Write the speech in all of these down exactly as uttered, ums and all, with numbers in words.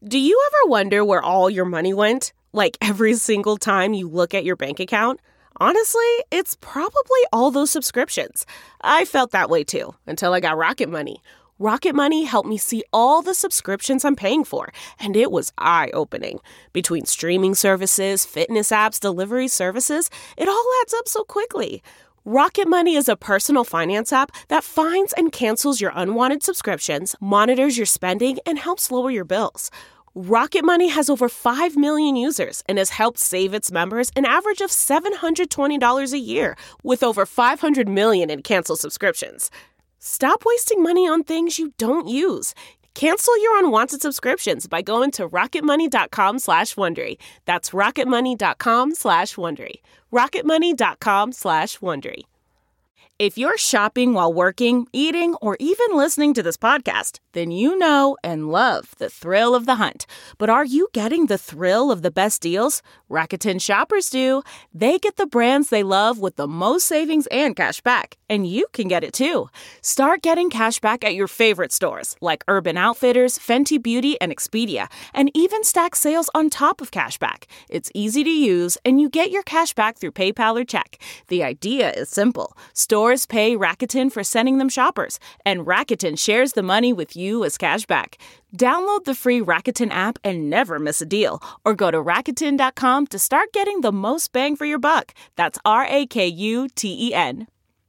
Do you ever wonder where all your money went? Like every single time you look at your bank account? Honestly, it's probably all those subscriptions. I felt that way too, until I got Rocket Money. Rocket Money helped me see all the subscriptions I'm paying for, and it was eye-opening. Between streaming services, fitness apps, delivery services, it all adds up so quickly. Rocket Money is a personal finance app that finds and cancels your unwanted subscriptions, monitors your spending, and helps lower your bills. Rocket Money has over five million users and has helped save its members an average of seven hundred twenty dollars a year, with over five hundred million in canceled subscriptions. Stop wasting money on things you don't use. Cancel your unwanted subscriptions by going to rocketmoney.com slash Wondery. That's rocketmoney.com slash Wondery. rocketmoney.com slash Wondery. If you're shopping while working, eating, or even listening to this podcast, then you know and love the thrill of the hunt. But are you getting the thrill of the best deals? Rakuten shoppers do. They get the brands they love with the most savings and cash back. And you can get it too. Start getting cash back at your favorite stores like Urban Outfitters, Fenty Beauty, and Expedia, and even stack sales on top of cash back. It's easy to use, and you get your cash back through PayPal or check. The idea is simple. Stores pay Rakuten for sending them shoppers, and Rakuten shares the money with you as cash back. Download the free Rakuten app and never miss a deal, or go to Rakuten dot com to start getting the most bang for your buck. That's R A K U T E N.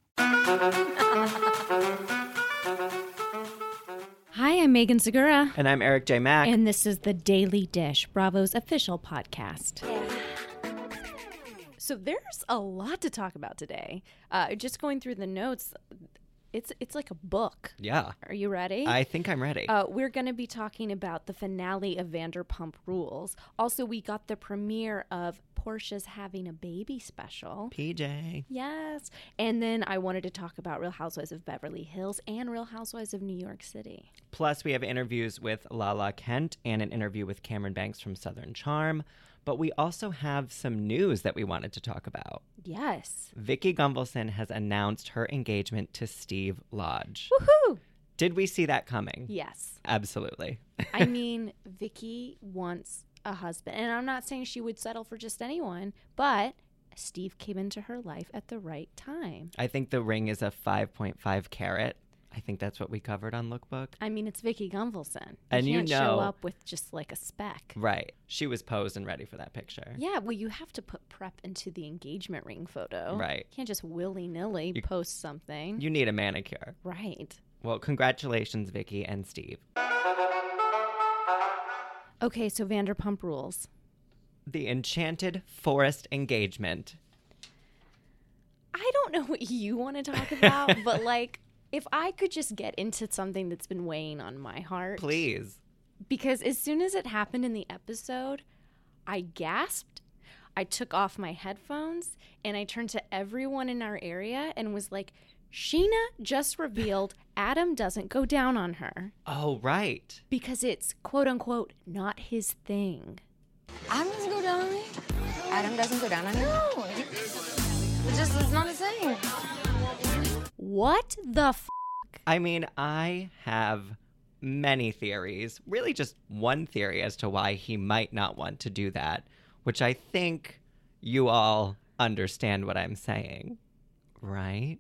Hi, I'm Megan Segura. And I'm Eric J. Mack. And this is The Daily Dish, Bravo's official podcast. So there's a lot to talk about today. Uh, just going through the notes, it's it's like a book. Yeah. Are you ready? I think I'm ready. Uh, we're going to be talking about the finale of Vanderpump Rules. Also, we got the premiere of Portia's Having a Baby special. P J. Yes. And then I wanted to talk about Real Housewives of Beverly Hills and Real Housewives of New York City. Plus, we have interviews with Lala Kent and an interview with Cameron Banks from Southern Charm. But we also have some news that we wanted to talk about. Yes. Vicki Gunvalson has announced her engagement to Steve Lodge. Woohoo! Did we see that coming? Yes. Absolutely. I mean, Vicki wants a husband. And I'm not saying she would settle for just anyone, but Steve came into her life at the right time. I think the ring is a five point five carat. I think that's what we covered on Lookbook. I mean, it's Vicki Gunvalson. You and you can't know, show up with just like a speck. Right. She was posed and ready for that picture. Yeah, well, you have to put prep into the engagement ring photo. Right. You can't just willy-nilly you, post something. You need a manicure. Right. Well, congratulations, Vicki and Steve. Okay, so Vanderpump Rules. The Enchanted Forest engagement. I don't know what you want to talk about, but like, if I could just get into something that's been weighing on my heart. Please. Because as soon as it happened in the episode, I gasped, I took off my headphones, and I turned to everyone in our area and was like, Sheena just revealed Adam doesn't go down on her. Oh, right. Because it's, quote unquote, not his thing. Adam doesn't go down on me? Adam doesn't go down on you? No. It's just, it's not his thing. What the f***? I mean, I have many theories. Really just one theory as to why he might not want to do that, which I think you all understand what I'm saying, right?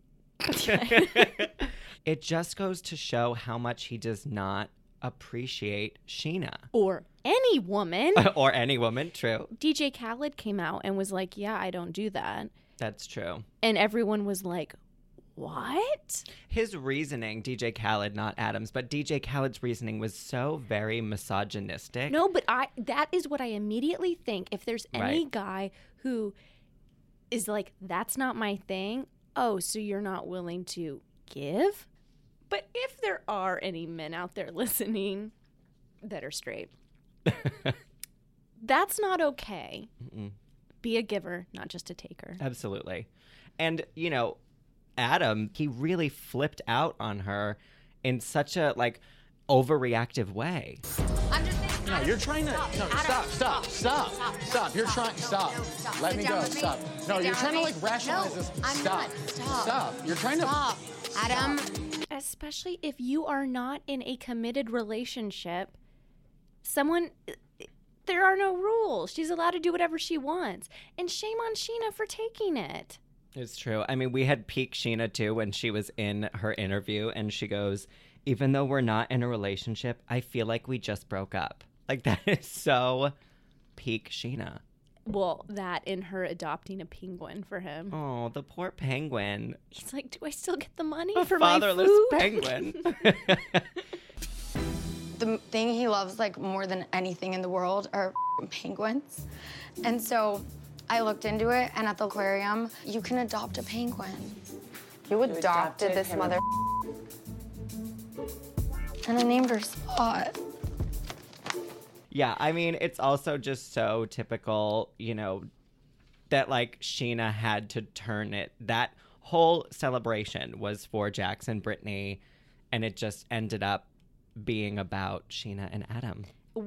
It just goes to show how much he does not appreciate Sheena. Or any woman. Or any woman, true. D J Khaled came out and was like, yeah, I don't do that. That's true. And everyone was like, what? His reasoning, D J Khaled, not Adams, but D J Khaled's reasoning was so very misogynistic. No, but I that is what I immediately think. If there's any Right. guy who is like, that's not my thing, oh, so you're not willing to give? But if there are any men out there listening that are straight, that's not okay. Mm-mm. Be a giver, not just a taker. Absolutely. And, you know, Adam, he really flipped out on her in such a, like, overreactive way. I'm just saying. No, you're trying to. No, stop, stop, stop, stop. You're trying. Stop. Let me go. Stop. No, you're trying to like rationalize this. I'm Stop. not. Stop. Stop. You're trying to. Stop. Adam. Especially if you are not in a committed relationship, someone, there are no rules. She's allowed to do whatever she wants. And shame on Sheena for taking it. It's true. I mean, we had peak Sheena too when she was in her interview, and she goes, even though we're not in a relationship, I feel like we just broke up. Like, that is so peak Sheena. Well, that and her adopting a penguin for him. Oh, the poor penguin. He's like, do I still get the money A for my fatherless food? penguin. The thing he loves like more than anything in the world are penguins. And so I looked into it, and at the aquarium, you can adopt a penguin. You adopted this mother, and I named her Spot. Yeah, I mean, it's also just so typical, you know, that like Sheena had to turn it. That whole celebration was for Jax and Brittany, and it just ended up being about Sheena and Adam.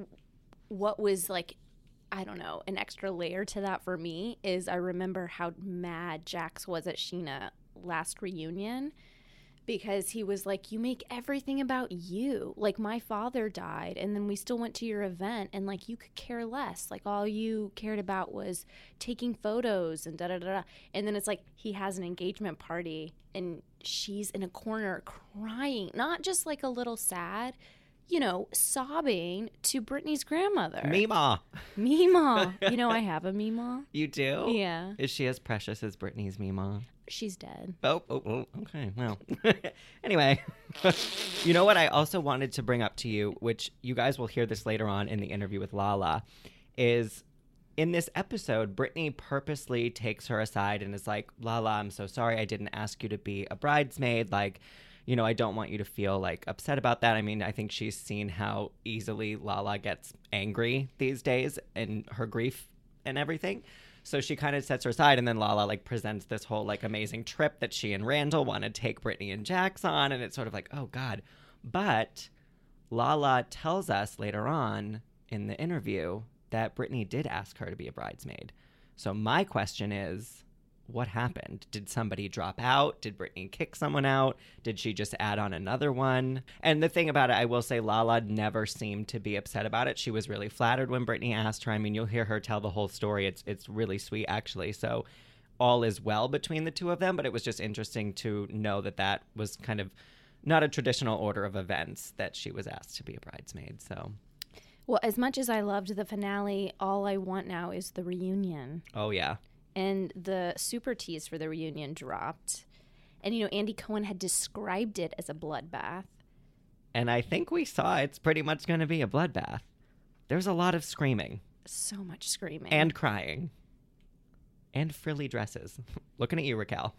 What was like, I don't know, an extra layer to that for me is I remember how mad Jax was at Sheena last reunion, because he was like, you make everything about you. Like, my father died, and then we still went to your event, and like, you could care less. Like, all you cared about was taking photos and da da da da. And then it's like, he has an engagement party, and she's in a corner crying, not just like a little sad, you know, sobbing to Brittany's grandmother. Meemaw. Meemaw. You know, I have a Meemaw. You do? Yeah. Is she as precious as Brittany's Meemaw? She's dead. Oh, oh, oh, okay. Well, anyway, you know what I also wanted to bring up to you, which you guys will hear this later on in the interview with Lala, is in this episode, Brittany purposely takes her aside and is like, Lala, I'm so sorry I didn't ask you to be a bridesmaid. Like, you know, I don't want you to feel like upset about that. I mean, I think she's seen how easily Lala gets angry these days and her grief and everything. So she kind of sets her aside, and then Lala like presents this whole like amazing trip that she and Randall want to take Brittany and Jax on, and it's sort of like, oh God. But Lala tells us later on in the interview that Brittany did ask her to be a bridesmaid. So my question is, what happened? Did somebody drop out? Did Brittany kick someone out? Did she just add on another one? And the thing about it, I will say Lala never seemed to be upset about it. She was really flattered when Brittany asked her. I mean, you'll hear her tell the whole story. It's it's really sweet, actually. So all is well between the two of them, but it was just interesting to know that that was kind of not a traditional order of events that she was asked to be a bridesmaid. So, well, as much as I loved the finale, all I want now is the reunion. oh yeah. And the super tease for the reunion dropped. And, you know, Andy Cohen had described it as a bloodbath. And I think we saw it's pretty much going to be a bloodbath. There's a lot of screaming. So much screaming. And crying. And frilly dresses. Looking at you, Raquel.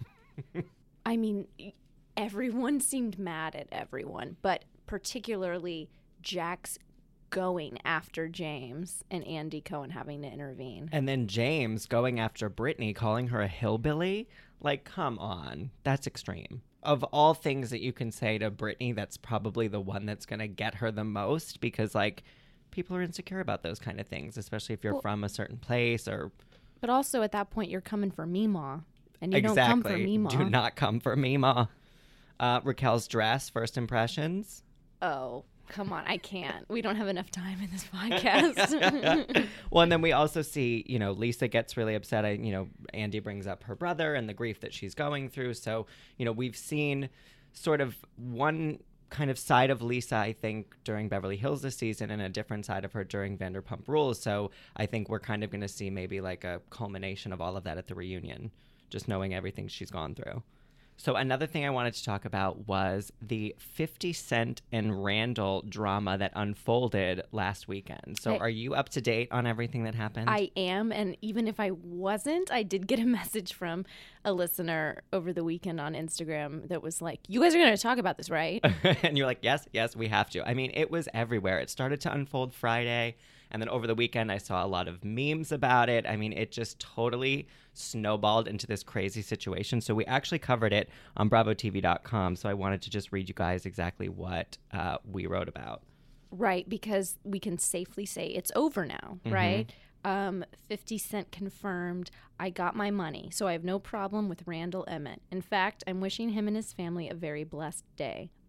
I mean, everyone seemed mad at everyone, but particularly Jax going after James and Andy Cohen having to intervene. And then James going after Brittany, calling her a hillbilly. Like, come on. That's extreme. Of all things that you can say to Brittany, that's probably the one that's going to get her the most, because, like, people are insecure about those kind of things, especially if you're well, from a certain place or... But also, at that point, you're coming for Meemaw. And you exactly. don't come for Meemaw. Do not come for Meemaw. Uh, Raquel's dress, first impressions? Oh, come on. I can't. We don't have enough time in this podcast. Well, and then we also see, you know, Lisa gets really upset. I, you know, Andy brings up her brother and the grief that she's going through. So, you know, we've seen sort of one kind of side of Lisa, I think, during Beverly Hills this season, and a different side of her during Vanderpump Rules. So I think we're kind of going to see maybe like a culmination of all of that at the reunion, just knowing everything she's gone through. So another thing I wanted to talk about was the fifty Cent and Randall drama that unfolded last weekend. So I, are you up to date on everything that happened? I am. And even if I wasn't, I did get a message from a listener over the weekend on Instagram that was like, you guys are going to talk about this, right? And you're like, yes, yes, we have to. I mean, it was everywhere. It started to unfold Friday. And then over the weekend, I saw a lot of memes about it. I mean, it just totally snowballed into this crazy situation. So we actually covered it on bravo t v dot com. So I wanted to just read you guys exactly what uh, we wrote about. Right, because we can safely say it's over now, mm-hmm. right? Um, fifty Cent confirmed, I got my money, so I have no problem with Randall Emmett. In fact, I'm wishing him and his family a very blessed day.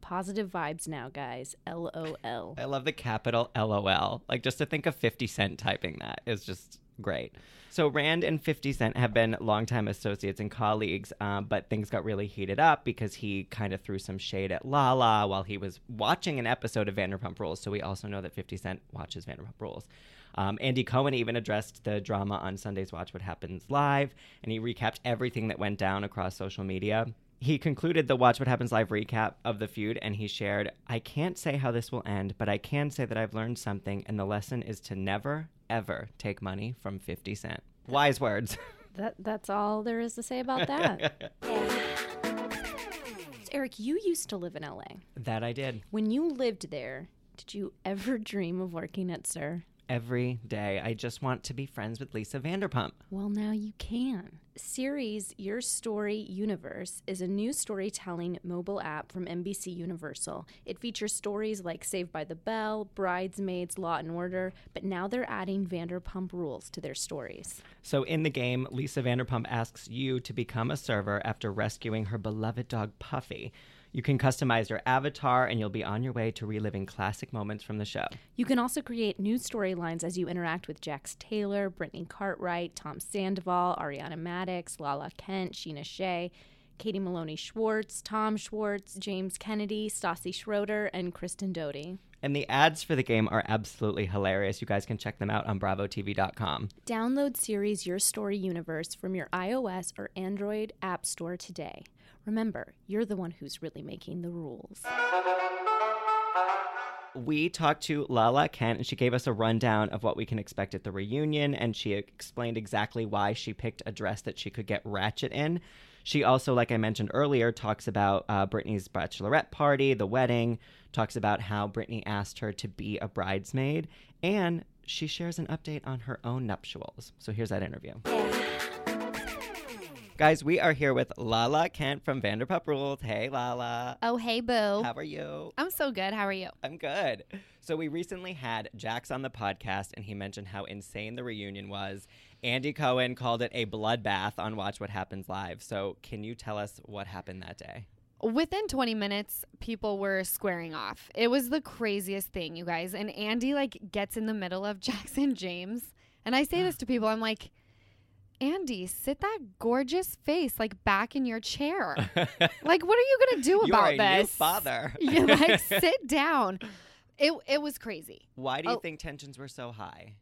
Positive vibes now, guys. L O L. I love the capital L O L. Like, just to think of fifty Cent typing that is just great. So Rand and fifty Cent have been longtime associates and colleagues, um, but things got really heated up because he kind of threw some shade at Lala while he was watching an episode of Vanderpump Rules. So we also know that fifty Cent watches Vanderpump Rules. Um, Andy Cohen even addressed the drama on Sunday's Watch What Happens Live, and he recapped everything that went down across social media. He concluded the Watch What Happens Live recap of the feud, and he shared, "I can't say how this will end, but I can say that I've learned something, and the lesson is to never, ever take money from fifty Cent. Wise words. That That's all there is to say about that. Eric, you used to live in L A. That I did. When you lived there, did you ever dream of working at Sir? Every day. I just want to be friends with Lisa Vanderpump. Well, now you can. Series Your Story Universe is a new storytelling mobile app from N B C Universal. It features stories like Saved by the Bell, Bridesmaids, Law and Order, but now they're adding Vanderpump Rules to their stories. So in the game, Lisa Vanderpump asks you to become a server after rescuing her beloved dog Puffy. You can customize your avatar, and you'll be on your way to reliving classic moments from the show. You can also create new storylines as you interact with Jax Taylor, Brittany Cartwright, Tom Sandoval, Ariana Madix, Lala Kent, Sheena Shea, Katie Maloney Schwartz, Tom Schwartz, James Kennedy, Stassi Schroeder, and Kristen Doty. And the ads for the game are absolutely hilarious. You guys can check them out on bravo t v dot com. Download series Your Story Universe from your iOS or Android app store today. Remember, you're the one who's really making the rules. We talked to Lala Kent, and she gave us a rundown of what we can expect at the reunion, and she explained exactly why she picked a dress that she could get ratchet in. She also, like I mentioned earlier, talks about uh, Brittany's bachelorette party, the wedding, talks about how Brittany asked her to be a bridesmaid, and she shares an update on her own nuptials. So here's that interview. Guys, we are here with Lala Kent from Vanderpump Rules. Hey, Lala. Oh, hey, boo. How are you? I'm so good. How are you? I'm good. So we recently had Jax on the podcast, and he mentioned how insane the reunion was. Andy Cohen called it a bloodbath on Watch What Happens Live. So can you tell us what happened that day? Within twenty minutes, people were squaring off. It was the craziest thing, you guys. And Andy, like, gets in the middle of Jax and James. And I say this to people. I'm like, Andy, sit that gorgeous face, like, back in your chair. Like, what are you going to do you about are a this? New father. You like, sit down. It it was crazy. Why do you Oh. think tensions were so high?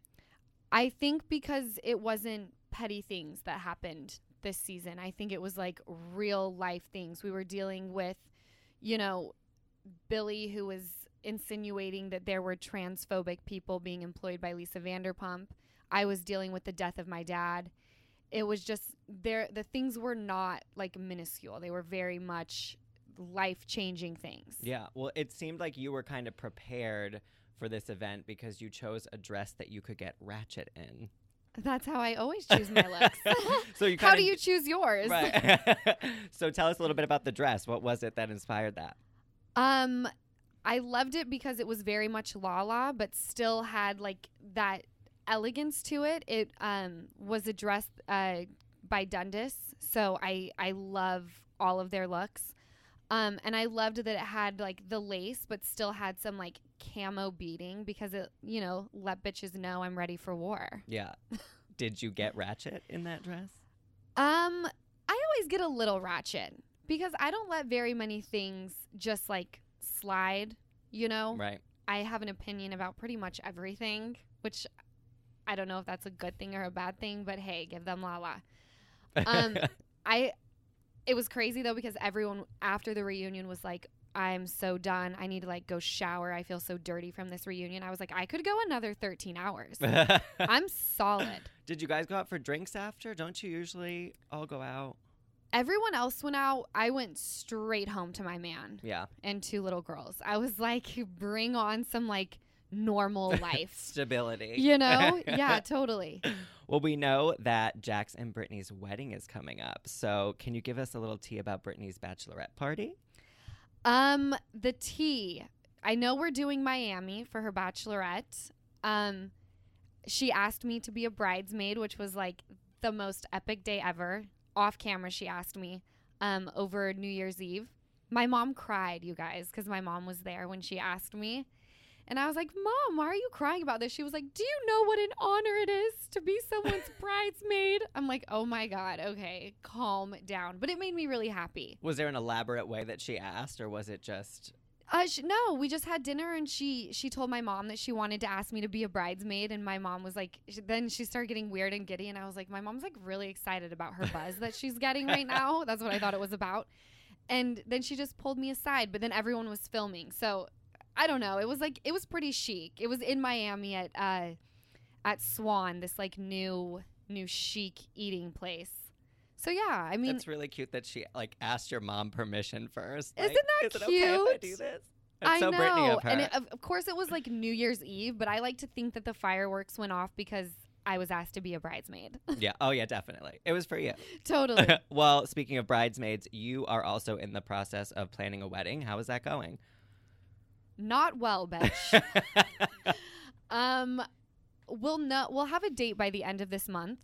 I think because it wasn't petty things that happened this season. I think it was like real life things. We were dealing with, you know, Billy, who was insinuating that there were transphobic people being employed by Lisa Vanderpump. I was dealing with the death of my dad. It was just there. The things were not like minuscule. They were very much life-changing things. Yeah. Well, it seemed like you were kind of prepared for this event because you chose a dress that you could get ratchet in. That's how I always choose my looks. So you How kinda, do you choose yours? Right. So tell us a little bit about the dress. What was it that inspired that? Um, I loved it because it was very much Lala, but still had like that elegance to it. It um was a dress uh by Dundas, so I I love all of their looks. Um, and I loved that it had like the lace, but still had some like camo beading because it, you know, let bitches know I'm ready for war. Yeah. Did you get ratchet in that dress? Um, I always get a little ratchet because I don't let very many things just like slide, you know? Right. I have an opinion about pretty much everything, which I don't know if that's a good thing or a bad thing, but hey, give them Lala. Um, I, it was crazy though because everyone after the reunion was like, I'm so done. I need to like go shower. I feel so dirty from this reunion. I was like, I could go another thirteen hours. I'm solid. Did you guys go out for drinks after? Don't you usually all go out? Everyone else went out. I went straight home to my man Yeah. and two little girls. I was like, bring on some like normal life. Stability. You know? Yeah, totally. Well, we know that Jax and Brittany's wedding is coming up. So can you give us a little tea about Brittany's bachelorette party? Um, the tea. I know we're doing Miami for her bachelorette. Um, she asked me to be a bridesmaid, which was like the most epic day ever. Off camera, she asked me um, over New Year's Eve. My mom cried, you guys, because my mom was there when she asked me. And I was like, Mom, why are you crying about this? She was like, do you know what an honor it is to be someone's bridesmaid? I'm like, oh my God, okay, calm down. But it made me really happy. Was there an elaborate way that she asked, or was it just... Uh, sh- no, we just had dinner, and she she told my mom that she wanted to ask me to be a bridesmaid, and my mom was like, sh- then she started getting weird and giddy, and I was like, my mom's like really excited about her buzz that she's getting right now. That's what I thought it was about. And then she just pulled me aside, but then everyone was filming, so I don't know. It was like, it was pretty chic. It was in Miami at uh, at Swan, this like new new chic eating place. So yeah, I mean, it's really cute that she like asked your mom permission first. Isn't Like, that is it cute? okay if I do this? It's I so know, Britney of her. and it, of, of course it was like New Year's Eve, but I like to think that the fireworks went off because I was asked to be a bridesmaid. Yeah. Oh yeah, definitely. It was for you. Totally. Well, speaking of bridesmaids, you are also in the process of planning a wedding. How is that going? Not well, bitch. um, we'll know. We'll have a date by the end of this month,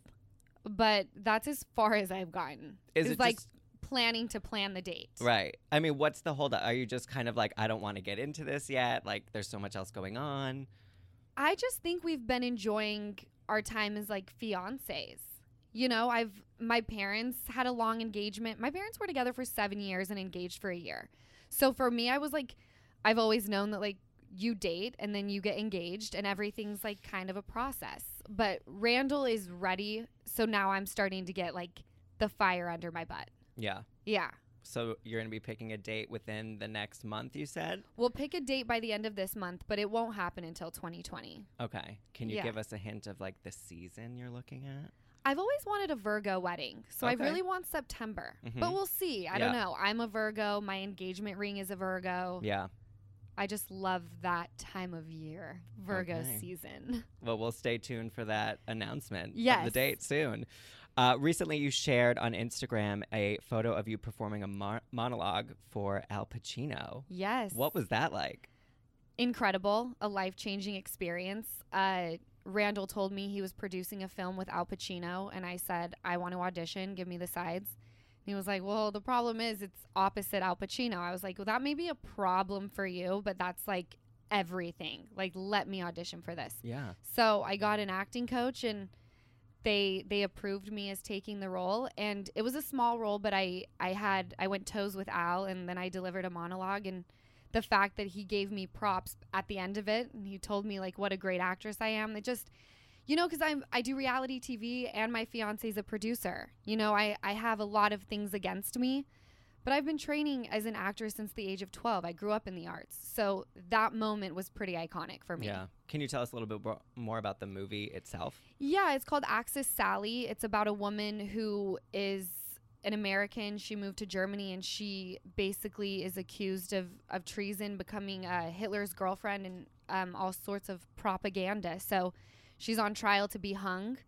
but that's as far as I've gotten. Is it's it like just- planning to plan the date. Right. I mean, what's the holdup? Are you just kind of like, I don't want to get into this yet? Like, there's so much else going on. I just think we've been enjoying our time as like fiancés. You know, I've my parents had a long engagement. My parents were together for seven years and engaged for a year. So for me, I was like, I've always known that like you date and then you get engaged and everything's like kind of a process. But Randall is ready. So now I'm starting to get like the fire under my butt. Yeah. Yeah. So you're going to be picking a date within the next month, you said? We'll pick a date by the end of this month, but it won't happen until twenty twenty. Okay. Can you Yeah. give us a hint of like the season you're looking at? I've always wanted a Virgo wedding, so I Okay. really want September. Mhm. But we'll see. I Yeah. don't know. I'm a Virgo. My engagement ring is a Virgo. Yeah. I just love that time of year, Virgo Okay. season. Well, we'll stay tuned for that announcement of the Yes. date soon. Uh, recently, you shared on Instagram a photo of you performing a mo- monologue for Al Pacino. Yes. What was that like? Incredible. A life-changing experience. Uh, Randall told me he was producing a film with Al Pacino, and I said, I want to audition. Give me the sides. And he was like, well, the problem is it's opposite Al Pacino. I was like, well, that may be a problem for you, but that's like everything. Like, let me audition for this. Yeah. So I got an acting coach, and they they approved me as taking the role. And it was a small role, but I, I had I went toes with Al, and then I delivered a monologue. And the fact that he gave me props at the end of it, and he told me like what a great actress I am, it just, you know, because I'm I do reality T V and my fiance's a producer. You know, I I have a lot of things against me. But I've been training as an actor since the age of twelve. I grew up in the arts. So that moment was pretty iconic for me. Yeah. Can you tell us a little bit bo- more about the movie itself? Yeah, it's called Axis Sally. It's about a woman who is an American. She moved to Germany, and she basically is accused of, of treason, becoming uh, Hitler's girlfriend, and um, all sorts of propaganda. So she's on trial to be hung.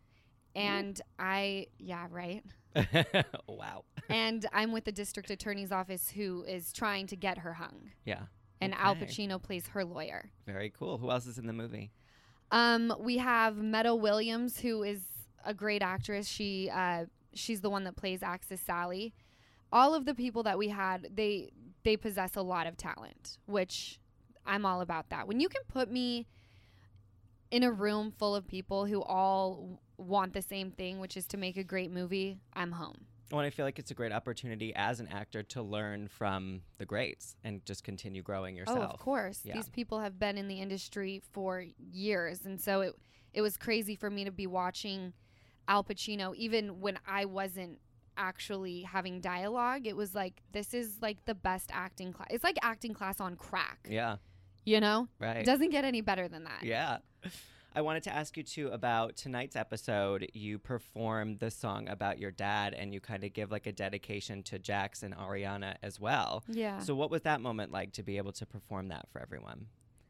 And I, yeah, right. Wow. And I'm with the district attorney's office who is trying to get her hung. Yeah. And Al Okay. Pacino plays her lawyer. Very cool. Who else is in the movie? Um, we have Meadow Williams, who is a great actress. She uh, she's the one that plays Axis Sally. All of the people that we had, they they possess a lot of talent, which I'm all about that. When you can put me in a room full of people who all want the same thing, which is to make a great movie, I'm home. Well, I feel like it's a great opportunity as an actor to learn from the greats and just continue growing yourself. Oh, of course. Yeah. These people have been in the industry for years. And so it it was crazy for me to be watching Al Pacino, even when I wasn't actually having dialogue. It was like, this is like the best acting class. It's like acting class on crack. Yeah. You know? Right. It doesn't get any better than that. Yeah. I wanted to ask you, too, about tonight's episode. You performed the song about your dad, and you kind of give like a dedication to Jax and Ariana as well. Yeah. So what was that moment like to be able to perform that for everyone?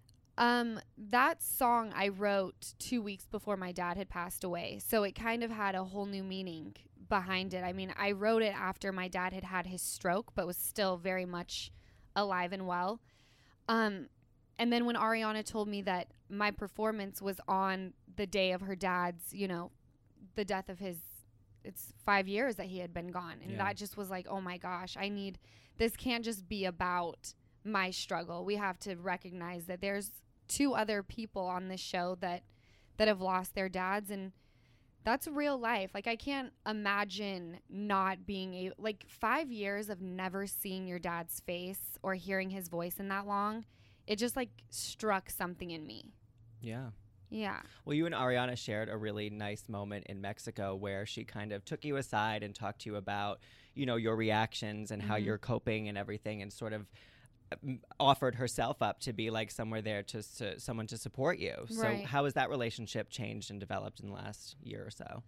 Um, that song I wrote two weeks before my dad had passed away. So it kind of had a whole new meaning behind it. I mean, I wrote it after my dad had had his stroke, but was still very much alive and well. Um, and then when Ariana told me that my performance was on the day of her dad's, you know, the death of his it's five years that he had been gone. And Yeah. that just was like, oh my gosh, I need, this can't just be about my struggle. We have to recognize that there's two other people on this show that, that have lost their dads. And that's real life. Like, I can't imagine not being able, like, five years of never seeing your dad's face or hearing his voice in that long. It just, like, struck something in me. Yeah. Yeah. Well, you and Ariana shared a really nice moment in Mexico where she kind of took you aside and talked to you about, you know, your reactions and how Mhm. you're coping and everything, and sort of um, offered herself up to be like somewhere there to, to someone to support you. So Right. how has that relationship changed and developed in the last year or so?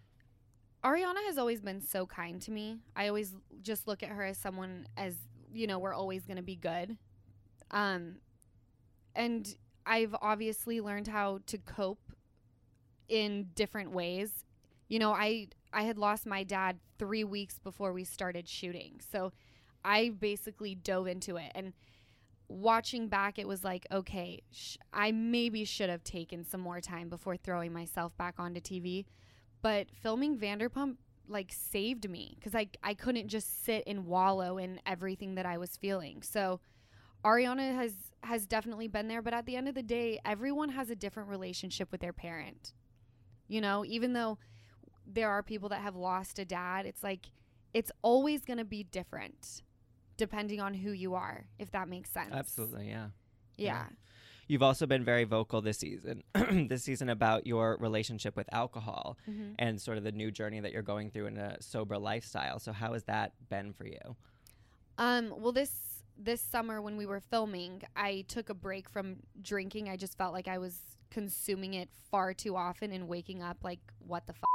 Ariana has always been so kind to me. I always just look at her as someone as, you know, we're always going to be good. Um, and I've obviously learned how to cope in different ways. You know, I I had lost my dad three weeks before we started shooting. So I basically dove into it. And watching back, it was like, okay, sh- I maybe should have taken some more time before throwing myself back onto T V. But filming Vanderpump, like, saved me because I, I couldn't just sit and wallow in everything that I was feeling. So Ariana has, has definitely been there. But at the end of the day, everyone has a different relationship with their parent. You know, even though there are people that have lost a dad, it's like it's always going to be different depending on who you are, if that makes sense. Absolutely, yeah. Yeah. You've also been very vocal this season, this season about your relationship with alcohol Mhm. and sort of the new journey that you're going through in a sober lifestyle. So how has that been for you? Um, well, this this summer when we were filming, I took a break from drinking. I just felt like I was consuming it far too often and waking up like, what the f***?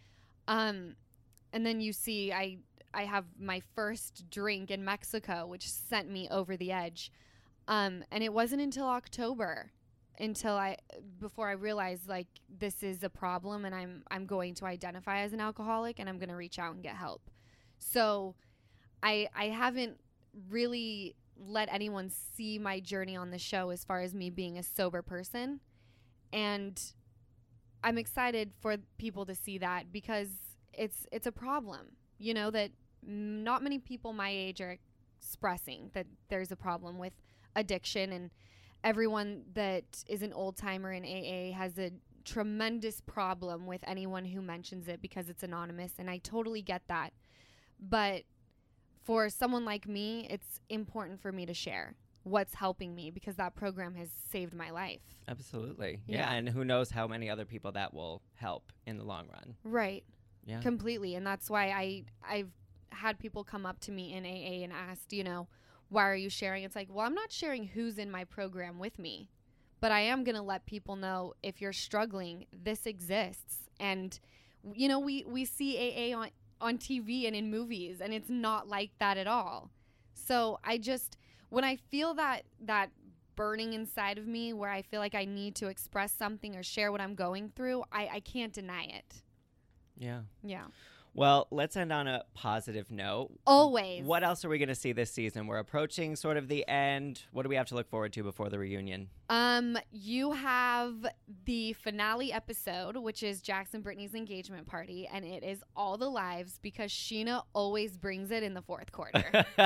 Um, and then you see I I have my first drink in Mexico, which sent me over the edge. Um, and it wasn't until October until I before I realized like this is a problem and I'm I'm going to identify as an alcoholic and I'm going to reach out and get help. So I I haven't really let anyone see my journey on the show as far as me being a sober person. And I'm excited for people to see that because it's it's a problem, you know, that not many people my age are expressing that there's a problem with addiction, and everyone that is an old timer in A A has a tremendous problem with anyone who mentions it because it's anonymous, and I totally get that. But for someone like me, it's important for me to share what's helping me because that program has saved my life. Absolutely. Yeah. Yeah, and who knows how many other people that will help in the long run. Right. Yeah. Completely. And that's why I I've had people come up to me in A A and asked, you know, why are you sharing? It's like, well, I'm not sharing who's in my program with me, but I am going to let people know if you're struggling, this exists. And, you know, we, we see A A on, on T V and in movies, and it's not like that at all. So I just, when I feel that, that burning inside of me where I feel like I need to express something or share what I'm going through, I, I can't deny it. Yeah. Yeah. Well, let's end on a positive note. Always. What else are we going to see this season? We're approaching sort of the end. What do we have to look forward to before the reunion? Um, you have the finale episode, which is Jackson Brittany's engagement party, and it is all the lives because Sheena always brings it in the fourth quarter.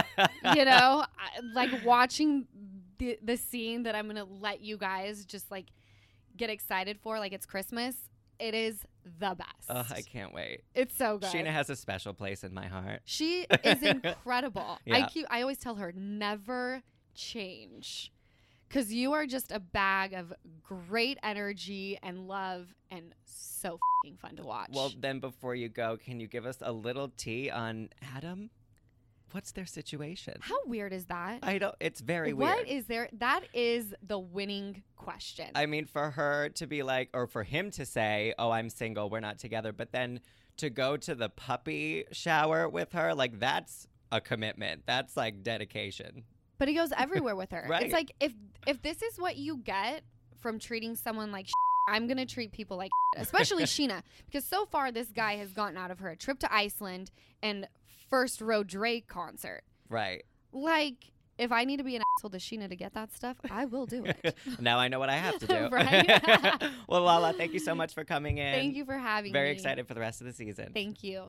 You know, I, like watching the the scene that I'm gonna let you guys just like get excited for, like it's Christmas. It is the best. Oh, I can't wait. It's so good. Sheena has a special place in my heart. She is incredible. I Yeah. keep, I always tell her, never change. Because you are just a bag of great energy and love and so f***ing fun to watch. Well, then before you go, can you give us a little tea on Adam? What's their situation? How weird is that? I don't, it's very What weird. is there? That is the winning question. I mean, for her to be like, or for him to say, oh, I'm single, we're not together, but then to go to the puppy shower with her, like that's a commitment. That's like dedication. But he goes everywhere with her. Right. It's like, if if this is what you get from treating someone like shit, I'm going to treat people like shit, especially Sheena. Because so far, this guy has gotten out of her a trip to Iceland and first row Drake concert. Right. Like, if I need to be an asshole to Sheena to get that stuff, I will do it. Now I know what I have to do. Right? Well, Lala, thank you so much for coming in. Thank you for having Very me. Very excited for the rest of the season. Thank you.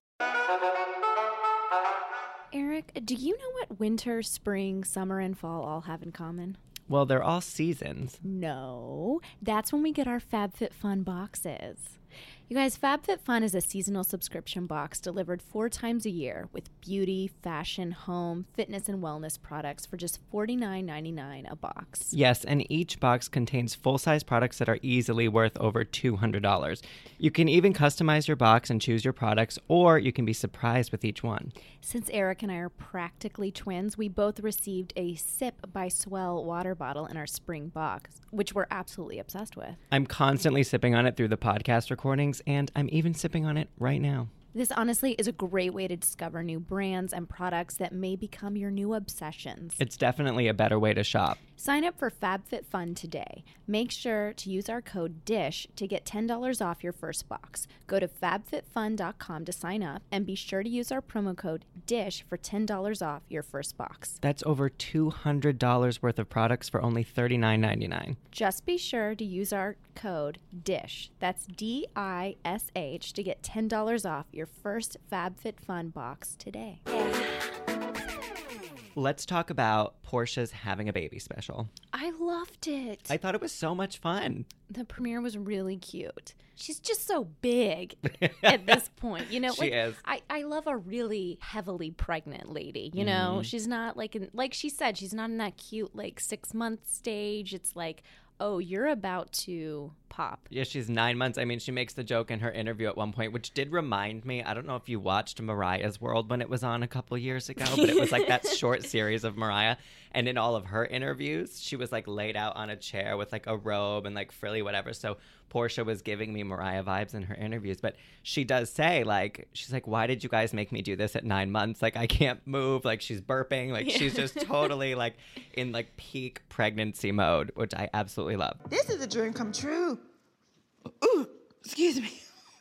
Eric, do you know what winter, spring, summer, and fall all have in common? Well, they're all seasons. No, that's when we get our FabFitFun boxes. You guys, FabFitFun is a seasonal subscription box delivered four times a year with beauty, fashion, home, fitness, and wellness products for just forty-nine ninety-nine a box. Yes, and each box contains full-size products that are easily worth over two hundred dollars. You can even customize your box and choose your products, or you can be surprised with each one. Since Eric and I are practically twins, we both received a Sip by Swell water bottle in our spring box, which we're absolutely obsessed with. I'm constantly sipping on it through the podcast recordings, and I'm even sipping on it right now. This honestly is a great way to discover new brands and products that may become your new obsessions. It's definitely a better way to shop. Sign up for FabFitFun today. Make sure to use our code DISH to get ten dollars off your first box. Go to fab fit fun dot com to sign up and be sure to use our promo code DISH for ten dollars off your first box. That's over two hundred dollars worth of products for only thirty-nine ninety-nine. Just be sure to use our code DISH. That's D I S H to get ten dollars off your first FabFitFun box today. Let's talk about Porsha's having a baby special. I loved it. I thought it was so much fun. The premiere was really cute. She's just so big at this point. You know, she like, is. I, I love a really heavily pregnant lady. You know, Mm. she's not like, in, like she said, she's not in that cute, like, six month stage. It's like, oh, you're about to pop. Yeah, she's nine months. I mean, she makes the joke in her interview at one point, which did remind me. I don't know if you watched Mariah's World when it was on a couple years ago, but it was like that short series of Mariah. And in all of her interviews, she was like laid out on a chair with like a robe and like frilly whatever. So Porsha was giving me Mariah vibes in her interviews. But she does say, like, she's like, why did you guys make me do this at nine months? Like, I can't move. Like, she's burping. Like, Yeah. she's just totally like in like peak pregnancy mode, which I absolutely love. This is a dream come true. Ooh, excuse me.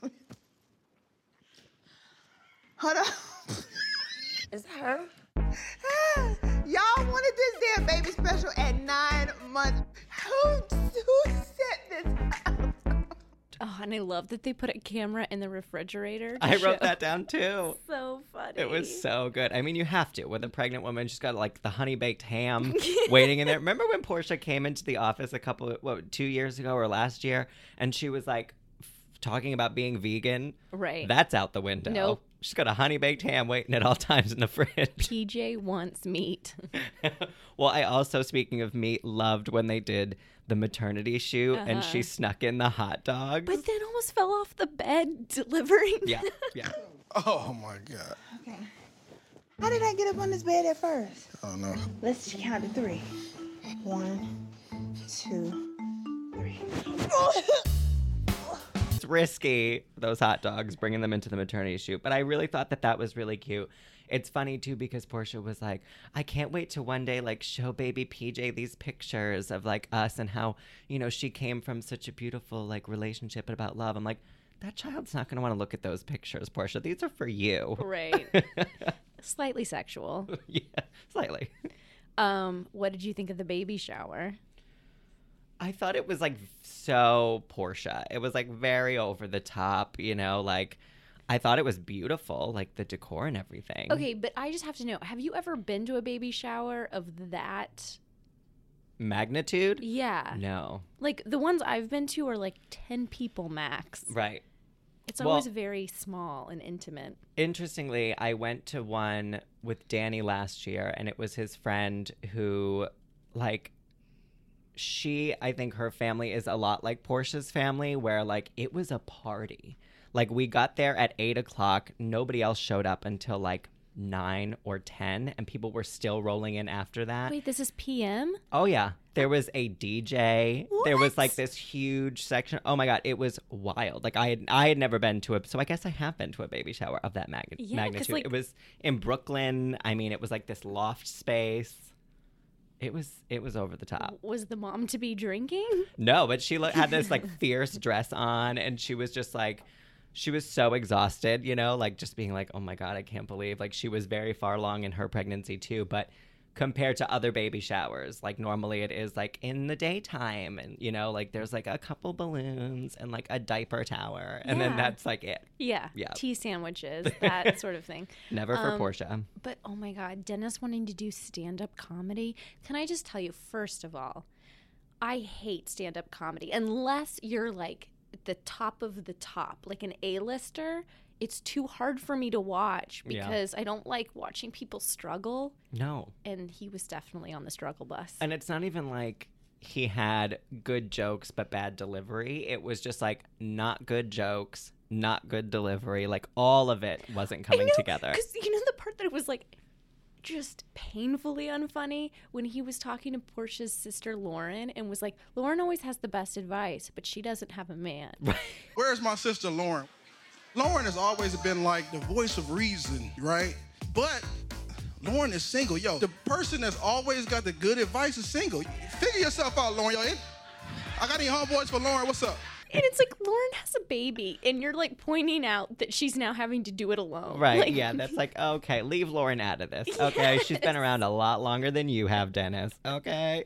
Hold on. Is that her? Y'all wanted this damn baby special at nine months. Who, who set this up? Oh, and I love that they put a camera in the refrigerator. to I show- wrote that down too. So funny. It was so good. I mean, you have to. With a pregnant woman, she's got like the honey baked ham waiting in there. Remember when Porsha came into the office a couple, of, what, two years ago or last year, and she was like f- talking about being vegan? Right. That's out the window. Nope. She's got a honey baked ham waiting at all times in the fridge. P J wants meat. Well, I also, speaking of meat, loved when they did the maternity shoot and Uh-huh. she snuck in the hot dogs. But then almost fell off the bed delivering. yeah, yeah. Oh my God. Okay. How did I get up on this bed at first? Oh no. Let's count to three. One, two, three. It's risky, those hot dogs, bringing them into the maternity shoot. But I really thought that that was really cute. It's funny, too, because Porsha was like, I can't wait to one day, like, show baby P J these pictures of, like, us and how, you know, she came from such a beautiful, like, relationship and about love. I'm like, that child's not going to want to look at those pictures, Porsha. These are for you. Right. Slightly sexual. Yeah, slightly. Um, what did you think of the baby shower? I thought it was like so Porsha. It was like very over the top, you know, like I thought it was beautiful, like the decor and everything. Okay, but I just have to know, have you ever been to a baby shower of that? Magnitude? Yeah. No. Like the ones I've been to are like ten people max. Right. It's Well- always very small and intimate. Interestingly, I went to one with Danny last year and it was his friend who like she, I think her family is a lot like Porsha's family where like it was a party. Like we got there at eight o'clock. Nobody else showed up until like nine or ten and people were still rolling in after that. Wait, this is P M? Oh yeah. There was a D J. There was What? like this huge section. Oh my God. It was wild. Like I had, I had never been to a, so I guess I have been to a baby shower of that mag- Yeah, 'cause, magnitude. like- It was in Brooklyn. I mean, it was like this loft space. It was, it was over the top. Was the mom to be drinking? No, but she lo- had this like fierce dress on and she was just like, she was so exhausted, you know, like just being like, oh my God, I can't believe like she was very far along in her pregnancy too. But compared to other baby showers. Like normally it is like in the daytime and, you know, like there's like a couple balloons and like a diaper tower and then Yeah. that's like it. Yeah. Yeah. Tea sandwiches, that sort of thing. Never for Um, Portia. But oh my God, Dennis wanting to do stand-up comedy. Can I just tell you, first of all, I hate stand-up comedy unless you're like at the top of the top, like an A-lister. It's too hard for me to watch Yeah. because I don't like watching people struggle. No. And he was definitely on the struggle bus. And it's not even like he had good jokes but bad delivery. It was just like not good jokes, not good delivery. Like all of it wasn't coming together. Because you know the part that was like just painfully unfunny when he was talking to Portia's sister Lauren and was like, Lauren always has the best advice, but she doesn't have a man. Where's my sister Lauren? Lauren has always been like the voice of reason, right? But Lauren is single. Yo, the person that's always got the good advice is single. Figure yourself out, Lauren. Yo, I got any homeboys for Lauren? What's up? And it's like Lauren has a baby, and you're like pointing out that she's now having to do it alone. Right, Like, yeah, that's like, okay, leave Lauren out of this. Okay, she's been around a lot longer than you have, Dennis. Okay.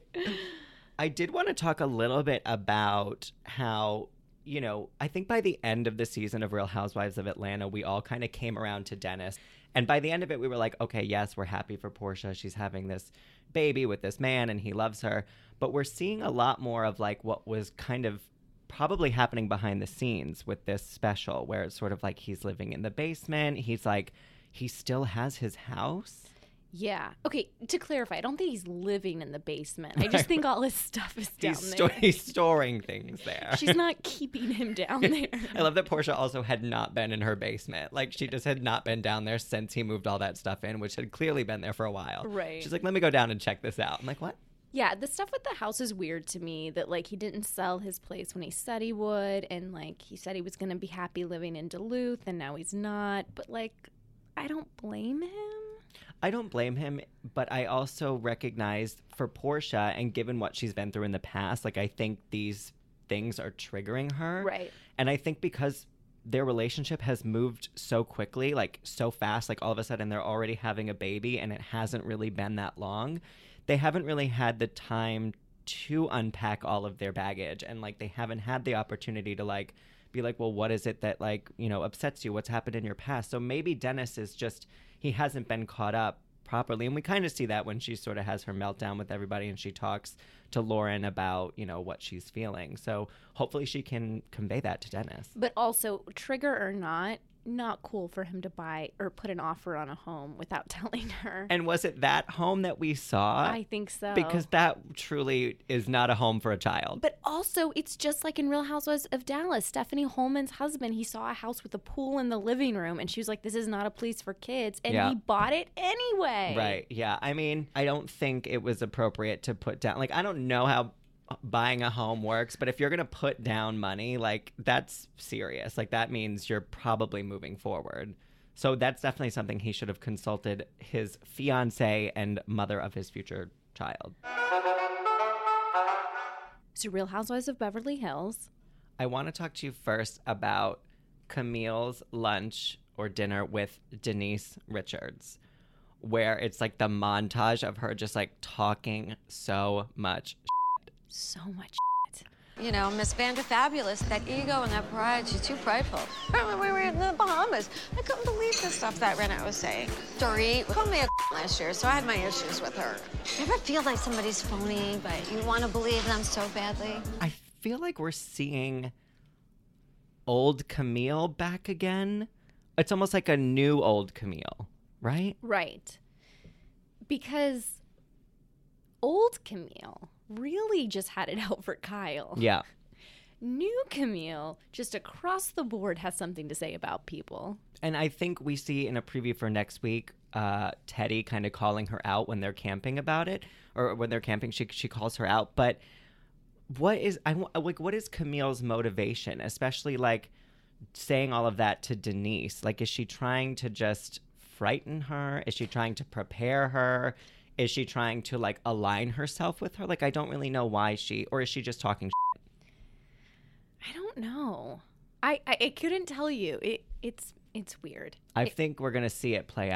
I did want to talk a little bit about how, you know, I think by the end of the season of Real Housewives of Atlanta, we all kind of came around to Dennis. And by the end of it, we were like, okay, yes, we're happy for Portia. She's having this baby with this man and he loves her. But we're seeing a lot more of like what was kind of probably happening behind the scenes with this special, where it's sort of like he's living in the basement. He's like, he still has his house. Yeah. Okay, to clarify, I don't think he's living in the basement. I just think all his stuff is down He's, there. sto- he's storing things there. She's not keeping him down there. I love that Portia also had not been in her basement. Like, she just had not been down there since he moved all that stuff in, which had clearly been there for a while. Right. She's like, let me go down and check this out. I'm like, what? Yeah, the stuff with the house is weird to me, that like he didn't sell his place when he said he would, and like he said he was going to be happy living in Duluth, and now he's not. But like, I don't blame him. I don't blame him, but I also recognize for Portia, and given what she's been through in the past, like I think these things are triggering her. Right. And I think because their relationship has moved so quickly, like so fast, like all of a sudden they're already having a baby and it hasn't really been that long. They haven't really had the time to unpack all of their baggage, and like they haven't had the opportunity to like be like, well, what is it that like, you know, upsets you? What's happened in your past? So maybe Dennis is just, he hasn't been caught up properly. And we kind of see that when she sort of has her meltdown with everybody and she talks to Lauren about, you know, what she's feeling. So hopefully she can convey that to Dennis. But also, trigger or not, not cool for him to buy or put an offer on a home without telling her. And was it that home that we saw? I think so. Because that truly is not a home for a child. But also, it's just like in Real Housewives of Dallas. Stephanie Holman's husband, he saw a house with a pool in the living room, and she was like, this is not a place for kids. And Yeah. he bought it anyway. Right. Yeah. I mean, I don't think it was appropriate to put down, like, I don't know how buying a home works, but if you're going to put down money, like, that's serious. Like, that means you're probably moving forward. So that's definitely something he should have consulted his fiance and mother of his future child. So Real Housewives of Beverly Hills. I want to talk to you first about Camille's lunch or dinner with Denise Richards, where it's like the montage of her just like talking so much. So much shit. You know, Miss Vanderfabulous, that ego and that pride, she's too prideful. Remember we were in the Bahamas. I couldn't believe the stuff that Renette was saying. Dorit called me a last year, so I had my issues with her. You ever feel like somebody's phony, but you want to believe them so badly? I feel like we're seeing old Camille back again. It's almost like a new old Camille, right? Right. Because old Camille really just had it out for Kyle. Yeah. New Camille, just across the board, has something to say about people. And I think we see in a preview for next week, uh, Teddy kind of calling her out when they're camping about it, or when they're camping, she she calls her out. But what is I wa- like what is Camille's motivation, especially like saying all of that to Denise? Like, is she trying to just frighten her? Is she trying to prepare her? Is she trying to like align herself with her? Like, I don't really know why she, or is she just talking shit? I don't know. I, I, I couldn't tell you. It it's it's weird. I It- think we're gonna see it play out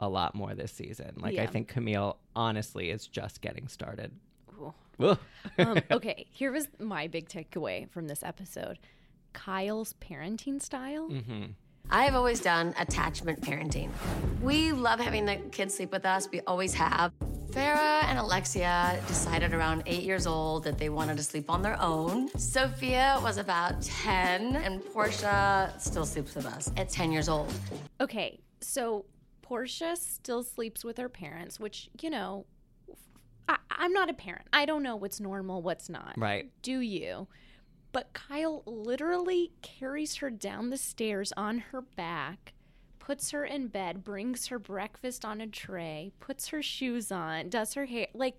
a lot more this season. Like, Yeah. I think Camille, honestly, is just getting started. Ooh. Ugh. um, okay, here was my big takeaway from this episode. Kyle's parenting style. Mm-hmm. I've always done attachment parenting. We love having the kids sleep with us. We always have. Farah and Alexia decided around eight years old that they wanted to sleep on their own. Sophia was about ten, and Portia still sleeps with us at ten years old. Okay, so Portia still sleeps with her parents, which, you know, I, I'm not a parent. I don't know what's normal, what's not. Right. Do you? But Kyle literally carries her down the stairs on her back, puts her in bed, brings her breakfast on a tray, puts her shoes on, does her hair. Like,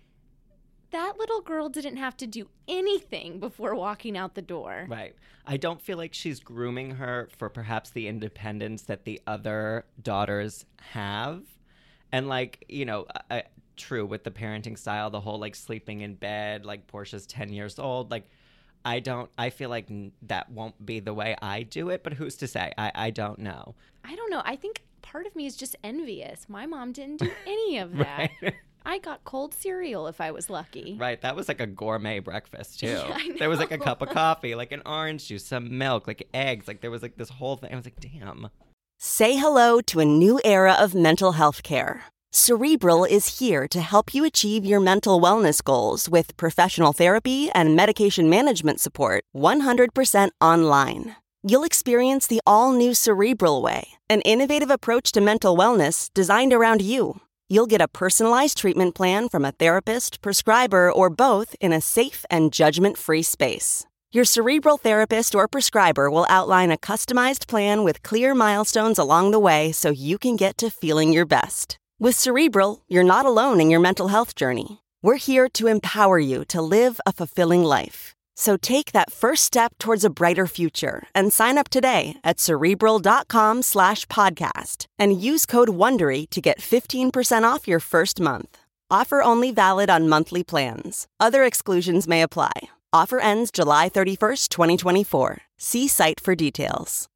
that little girl didn't have to do anything before walking out the door. Right. I don't feel like she's grooming her for perhaps the independence that the other daughters have. And, like, you know, I, true with the parenting style, the whole, like, sleeping in bed, like, Portia's ten years old, like, I don't, I feel like n- that won't be the way I do it, but who's to say? I, I don't know. I don't know. I think part of me is just envious. My mom didn't do any of that. Right. I got cold cereal if I was lucky. Right. That was like a gourmet breakfast, too. Yeah, I There was like a know. cup of coffee, like an orange juice, some milk, like eggs. Like there was like this whole thing. I was like, damn. Say hello to a new era of mental health care. Cerebral is here to help you achieve your mental wellness goals with professional therapy and medication management support one hundred percent online. You'll experience the all-new Cerebral Way, an innovative approach to mental wellness designed around you. You'll get a personalized treatment plan from a therapist, prescriber, or both in a safe and judgment-free space. Your Cerebral therapist or prescriber will outline a customized plan with clear milestones along the way so you can get to feeling your best. With Cerebral, you're not alone in your mental health journey. We're here to empower you to live a fulfilling life. So take that first step towards a brighter future and sign up today at Cerebral.com slash podcast and use code WONDERY to get fifteen percent off your first month. Offer only valid on monthly plans. Other exclusions may apply. Offer ends July thirty-first, twenty twenty-four. See site for details.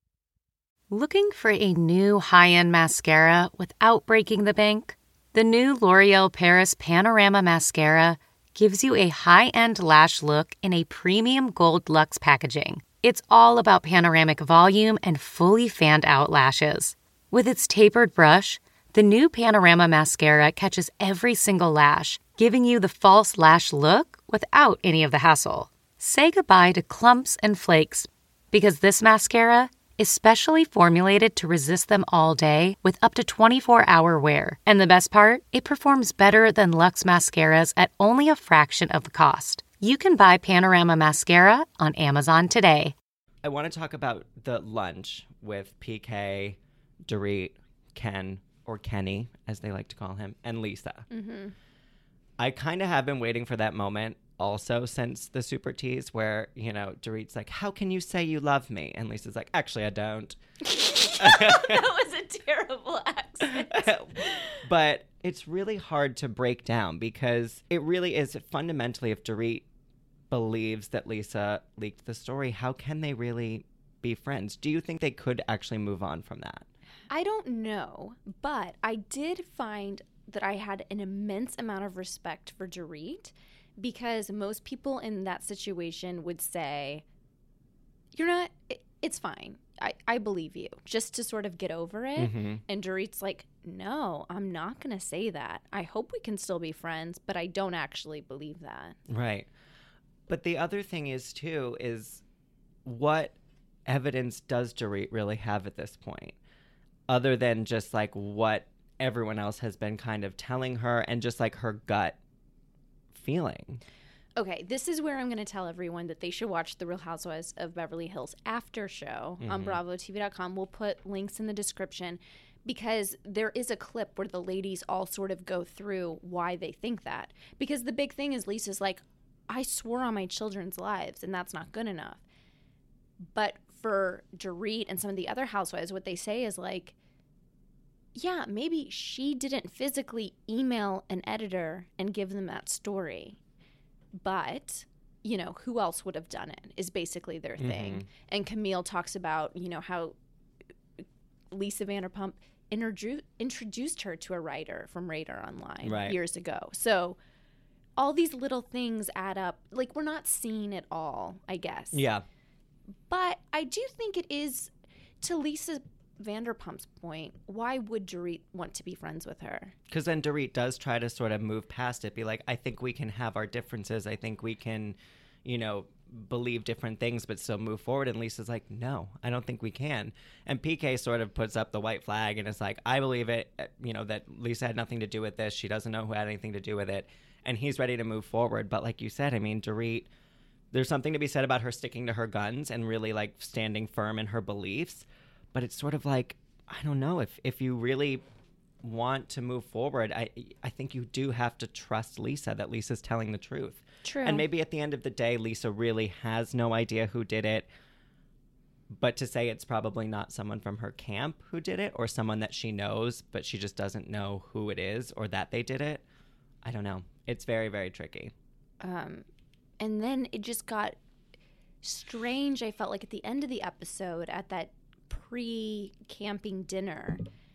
Looking for a new high-end mascara without breaking the bank? The new L'Oreal Paris Panorama Mascara gives you a high-end lash look in a premium gold luxe packaging. It's all about panoramic volume and fully fanned-out lashes. With its tapered brush, the new Panorama Mascara catches every single lash, giving you the false lash look without any of the hassle. Say goodbye to clumps and flakes, because this mascara is specially formulated to resist them all day with up to twenty-four hour wear. And the best part? It performs better than Luxe mascaras at only a fraction of the cost. You can buy Panorama Mascara on Amazon today. I want to talk about the lunch with P K, Dorit, Ken, or Kenny, as they like to call him, and Lisa. Mm-hmm. I kind of have been waiting for that moment also since the Super Tease where, you know, Dorit's like, how can you say you love me? And Lisa's like, actually, I don't. That was a terrible accent. But it's really hard to break down because it really is fundamentally, if Dorit believes that Lisa leaked the story, how can they really be friends? Do you think they could actually move on from that? I don't know, but I did find that I had an immense amount of respect for Dorit because most people in that situation would say, you're not, it, it's fine. I, I believe you, just to sort of get over it. Mm-hmm. And Dorit's like, no, I'm not going to say that. I hope we can still be friends, but I don't actually believe that. Right. But the other thing is, too, is what evidence does Dorit really have at this point? Other than just like what everyone else has been kind of telling her and just like her gut feeling. Okay, this is where I'm going to tell everyone that they should watch The Real Housewives of Beverly Hills after show mm-hmm. on bravo t v dot com. We'll put links in the description because there is a clip where the ladies all sort of go through why they think that. Because the big thing is Lisa's like, I swore on my children's lives and that's not good enough. But for Dorit and some of the other housewives, what they say is like, yeah, maybe she didn't physically email an editor and give them that story. But, you know, who else would have done it is basically their thing. Mm-hmm. And Camille talks about, you know, how Lisa Vanderpump introdu- introduced her to a writer from Radar Online Right. years ago. So all these little things add up. Like, we're not seeing it all, I guess. Yeah. But I do think it is, to Lisa Vanderpump's point, why would Dorit want to be friends with her? Because then Dorit does try to sort of move past it, be like, I think we can have our differences. I think we can, you know, believe different things but still move forward. And Lisa's like, no, I don't think we can. And P K sort of puts up the white flag and is like, I believe it, you know, that Lisa had nothing to do with this. She doesn't know who had anything to do with it. And he's ready to move forward. But like you said, I mean, Dorit, there's something to be said about her sticking to her guns and really like standing firm in her beliefs. But it's sort of like, I don't know, if if you really want to move forward, I I think you do have to trust Lisa, that Lisa's telling the truth. True. And maybe at the end of the day, Lisa really has no idea who did it. But to say it's probably not someone from her camp who did it, or someone that she knows, but she just doesn't know who it is or that they did it, I don't know. It's very, very tricky. Um, and then it just got strange, I felt like, at the end of the episode, at that pre-camping dinner.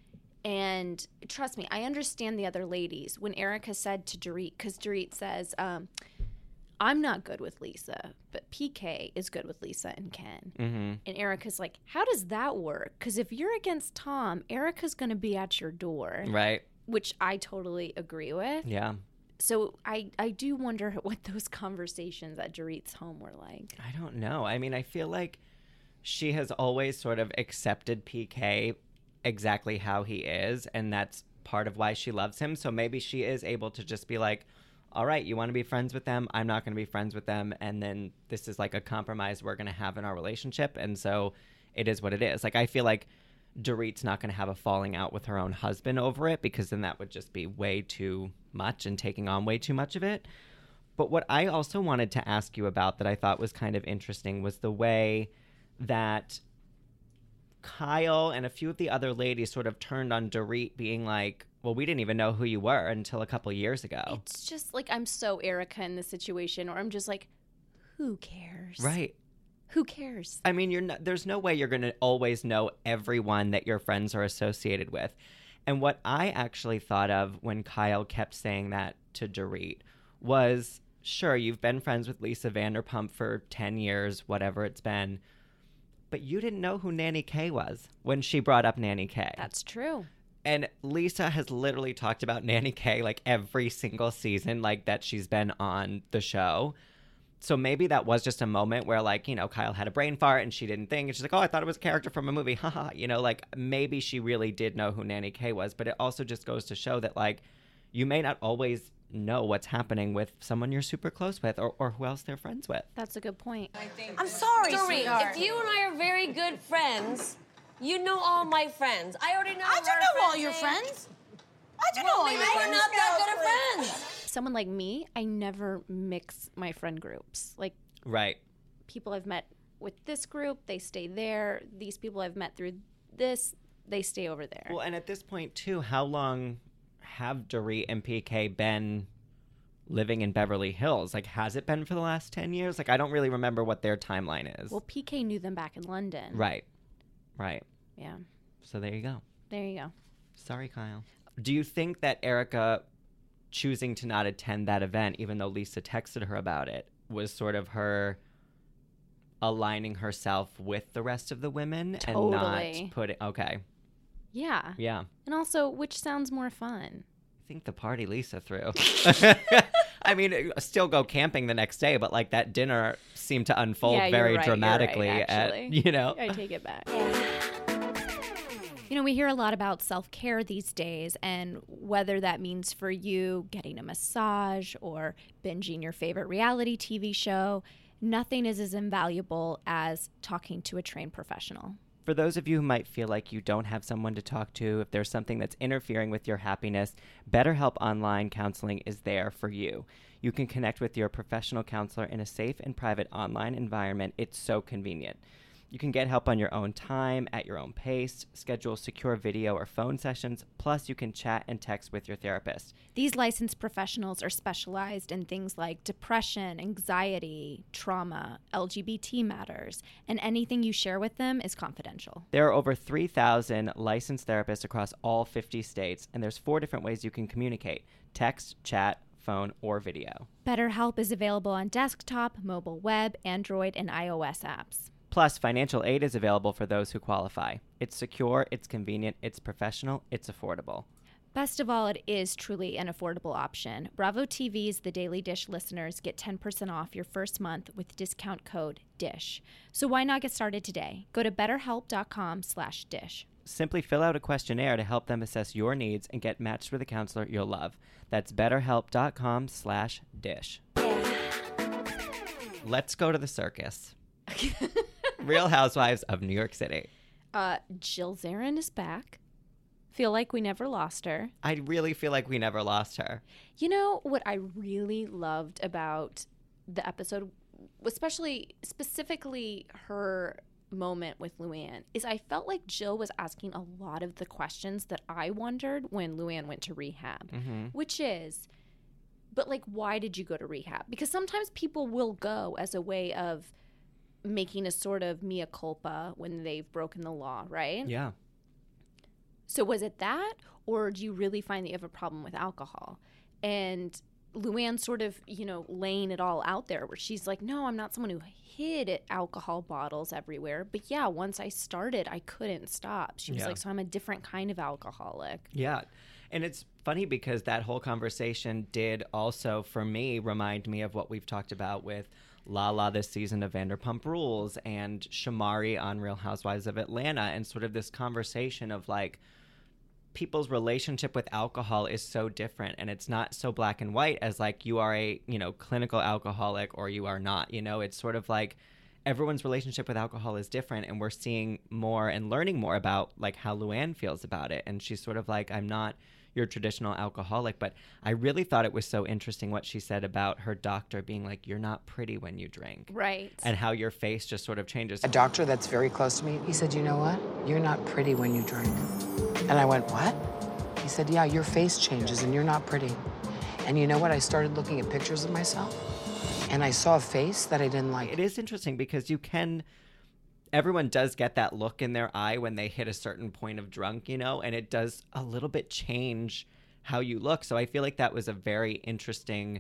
And trust me, I understand the other ladies. When Erica said to Dorit, because Dorit says, um, I'm not good with Lisa, but P K is good with Lisa and Ken. Mm-hmm. And Erica's like, how does that work? Because if you're against Tom, Erica's going to be at your door. Right. Which I totally agree with. Yeah. So I, I do wonder what those conversations at Dorit's home were like. I don't know. I mean, I feel like she has always sort of accepted P K exactly how he is, and that's part of why she loves him. So maybe she is able to just be like, all right, you want to be friends with them? I'm not going to be friends with them. And then this is like a compromise we're going to have in our relationship. And so it is what it is. Like, I feel like Dorit's not going to have a falling out with her own husband over it, because then that would just be way too much and taking on way too much of it. But what I also wanted to ask you about that I thought was kind of interesting was the way that Kyle and a few of the other ladies sort of turned on Dorit, being like, well, we didn't even know who you were until a couple years ago. It's just like, I'm so Erica in this situation, or I'm just like, who cares? Right. Who cares? I mean, you're not, there's no way you're going to always know everyone that your friends are associated with. And what I actually thought of when Kyle kept saying that to Dorit was, sure, you've been friends with Lisa Vanderpump for ten years, whatever it's been, but you didn't know who Nanny K was when she brought up Nanny K. That's true. And Lisa has literally talked about Nanny K like every single season, like that she's been on the show. So maybe that was just a moment where, like, you know, Kyle had a brain fart and she didn't think. And she's like, oh, I thought it was a character from a movie. Haha. You know, like, maybe she really did know who Nanny K was. But it also just goes to show that, like, you may not always know what's happening with someone you're super close with, or, or who else they're friends with. That's a good point. I'm sorry, Dorit, sweetheart. if you and I are very good friends, you know all my friends. I already know I do her know all friends' your names. friends. I do Well, know all maybe your we're friends. not that good of friends. Someone like me, I never mix my friend groups. Like, Right. people I've met with this group, they stay there. These people I've met through this, they stay over there. Well, and at this point, too, how long have Dorit and P K been living in Beverly Hills? Like, has it been for the last ten years? Like, I don't really remember what their timeline is. Well, P K knew them back in London. Right. Right. Yeah. So there you go. There you go. Sorry, Kyle. Do you think that Erica choosing to not attend that event, even though Lisa texted her about it, was sort of her aligning herself with the rest of the women Totally. and not putting... Okay. Yeah. Yeah. And also, which sounds more fun? I think the party Lisa threw. I mean, still go camping the next day, but like that dinner seemed to unfold Yeah, you're very right, you're dramatically. right, at, actually. you know, I take it back. You know, we hear a lot about self-care these days, and whether that means for you getting a massage or binging your favorite reality T V show, nothing is as invaluable as talking to a trained professional. For those of you who might feel like you don't have someone to talk to, if there's something that's interfering with your happiness, BetterHelp Online Counseling is there for you. You can connect with your professional counselor in a safe and private online environment. It's so convenient. You can get help on your own time, at your own pace, schedule secure video or phone sessions, plus you can chat and text with your therapist. These licensed professionals are specialized in things like depression, anxiety, trauma, L G B T matters, and anything you share with them is confidential. There are over three thousand licensed therapists across all fifty states, and there's four different ways you can communicate: text, chat, phone, or video. BetterHelp is available on desktop, mobile web, Android, and iOS apps. Plus, financial aid is available for those who qualify. It's secure, it's convenient, it's professional, it's affordable. Best of all, it is truly an affordable option. Bravo T V's The Daily Dish listeners get ten percent off your first month with discount code DISH. So why not get started today? Go to betterhelp.com slash dish. Simply fill out a questionnaire to help them assess your needs and get matched with a counselor you'll love. That's betterhelp.com slash dish. Let's go to the circus. Real Housewives of New York City. Uh, Jill Zarin is back. Feel like we never lost her. I really feel like we never lost her. You know what I really loved about the episode, especially specifically her moment with Luann, is I felt like Jill was asking a lot of the questions that I wondered when Luann went to rehab, mm-hmm. which is, but like, why did you go to rehab? Because sometimes people will go as a way of making a sort of mea culpa when they've broken the law, right? Yeah. So was it that, or do you really find that you have a problem with alcohol? And Luann sort of, you know, laying it all out there where she's like, no, I'm not someone who hid alcohol bottles everywhere. But yeah, once I started, I couldn't stop. She was Yeah. like, so I'm a different kind of alcoholic. Yeah. And it's funny because that whole conversation did also, for me, remind me of what we've talked about with Lala this season of Vanderpump Rules and Shamari on Real Housewives of Atlanta, and sort of this conversation of like, people's relationship with alcohol is so different, and it's not so black and white as like you are a, you know, clinical alcoholic or you are not, you know. It's sort of like everyone's relationship with alcohol is different, and we're seeing more and learning more about like how Luann feels about it. And she's sort of like, I'm not your traditional alcoholic. But I really thought it was so interesting what she said about her doctor being like, you're not pretty when you drink. Right. And how your face just sort of changes. A doctor that's very close to me, he said, you know what? You're not pretty when you drink. And I went, what? He said, yeah, your face changes and you're not pretty. And you know what? I started looking at pictures of myself and I saw a face that I didn't like. It is interesting because you can, everyone does get that look in their eye when they hit a certain point of drunk, you know, and it does a little bit change how you look. So I feel like that was a very interesting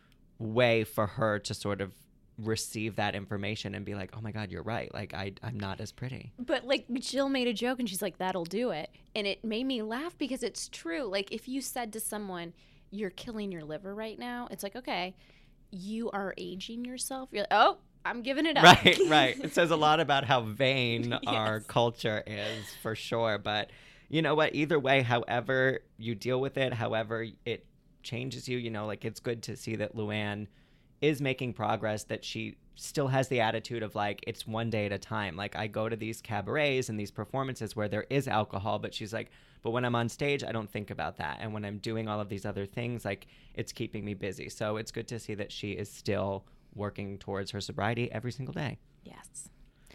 way for her to sort of receive that information and be like, oh my God, you're right. Like, I, I'm not as pretty. But like Jill made a joke and she's like, that'll do it. And it made me laugh because it's true. Like if you said to someone, you're killing your liver right now, it's like, okay, you are aging yourself. You're like, oh, I'm giving it up. Right, right. It says a lot about how vain Yes. our culture is, for sure. But you know what? Either way, however you deal with it, however it changes you, you know, like it's good to see that Luann is making progress, that she still has the attitude of like, it's one day at a time. Like I go to these cabarets and these performances where there is alcohol, but she's like, but when I'm on stage, I don't think about that. And when I'm doing all of these other things, like it's keeping me busy. So it's good to see that she is still working towards her sobriety every single day. Yes.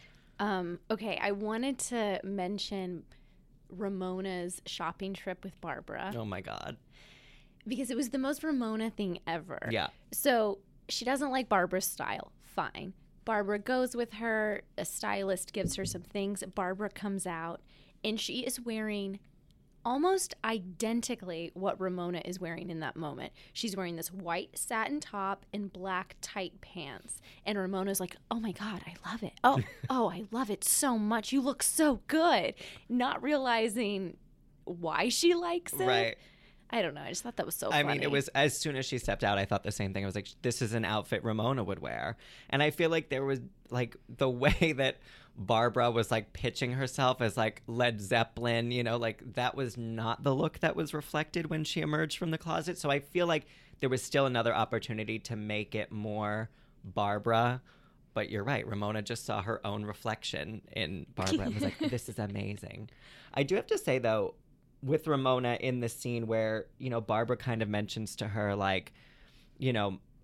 Um, okay, I wanted to mention Ramona's shopping trip with Barbara. Oh my God. Because it was the most Ramona thing ever. Yeah. So she doesn't like Barbara's style. Fine. Barbara goes with her. A stylist gives her some things. Barbara comes out, and she is wearing almost identically what Ramona is wearing in that moment. She's wearing this white satin top and black tight pants. And Ramona's like, oh my God, I love it. Oh, oh, I love it so much. You look so good. Not realizing why she likes it. Right. I don't know. I just thought that was so I funny. mean, it was, as soon as she stepped out, I thought the same thing. I was like, this is an outfit Ramona would wear. And I feel like there was like the way that Barbara was like pitching herself as like Led Zeppelin, you know, like that was not the look that was reflected when she emerged from the closet. So I feel like there was still another opportunity to make it more Barbara. But you're right. Ramona just saw her own reflection in Barbara and was like, this is amazing. I do have to say, though, with Ramona in the scene where, you know, Barbara kind of mentions to her, like, you know,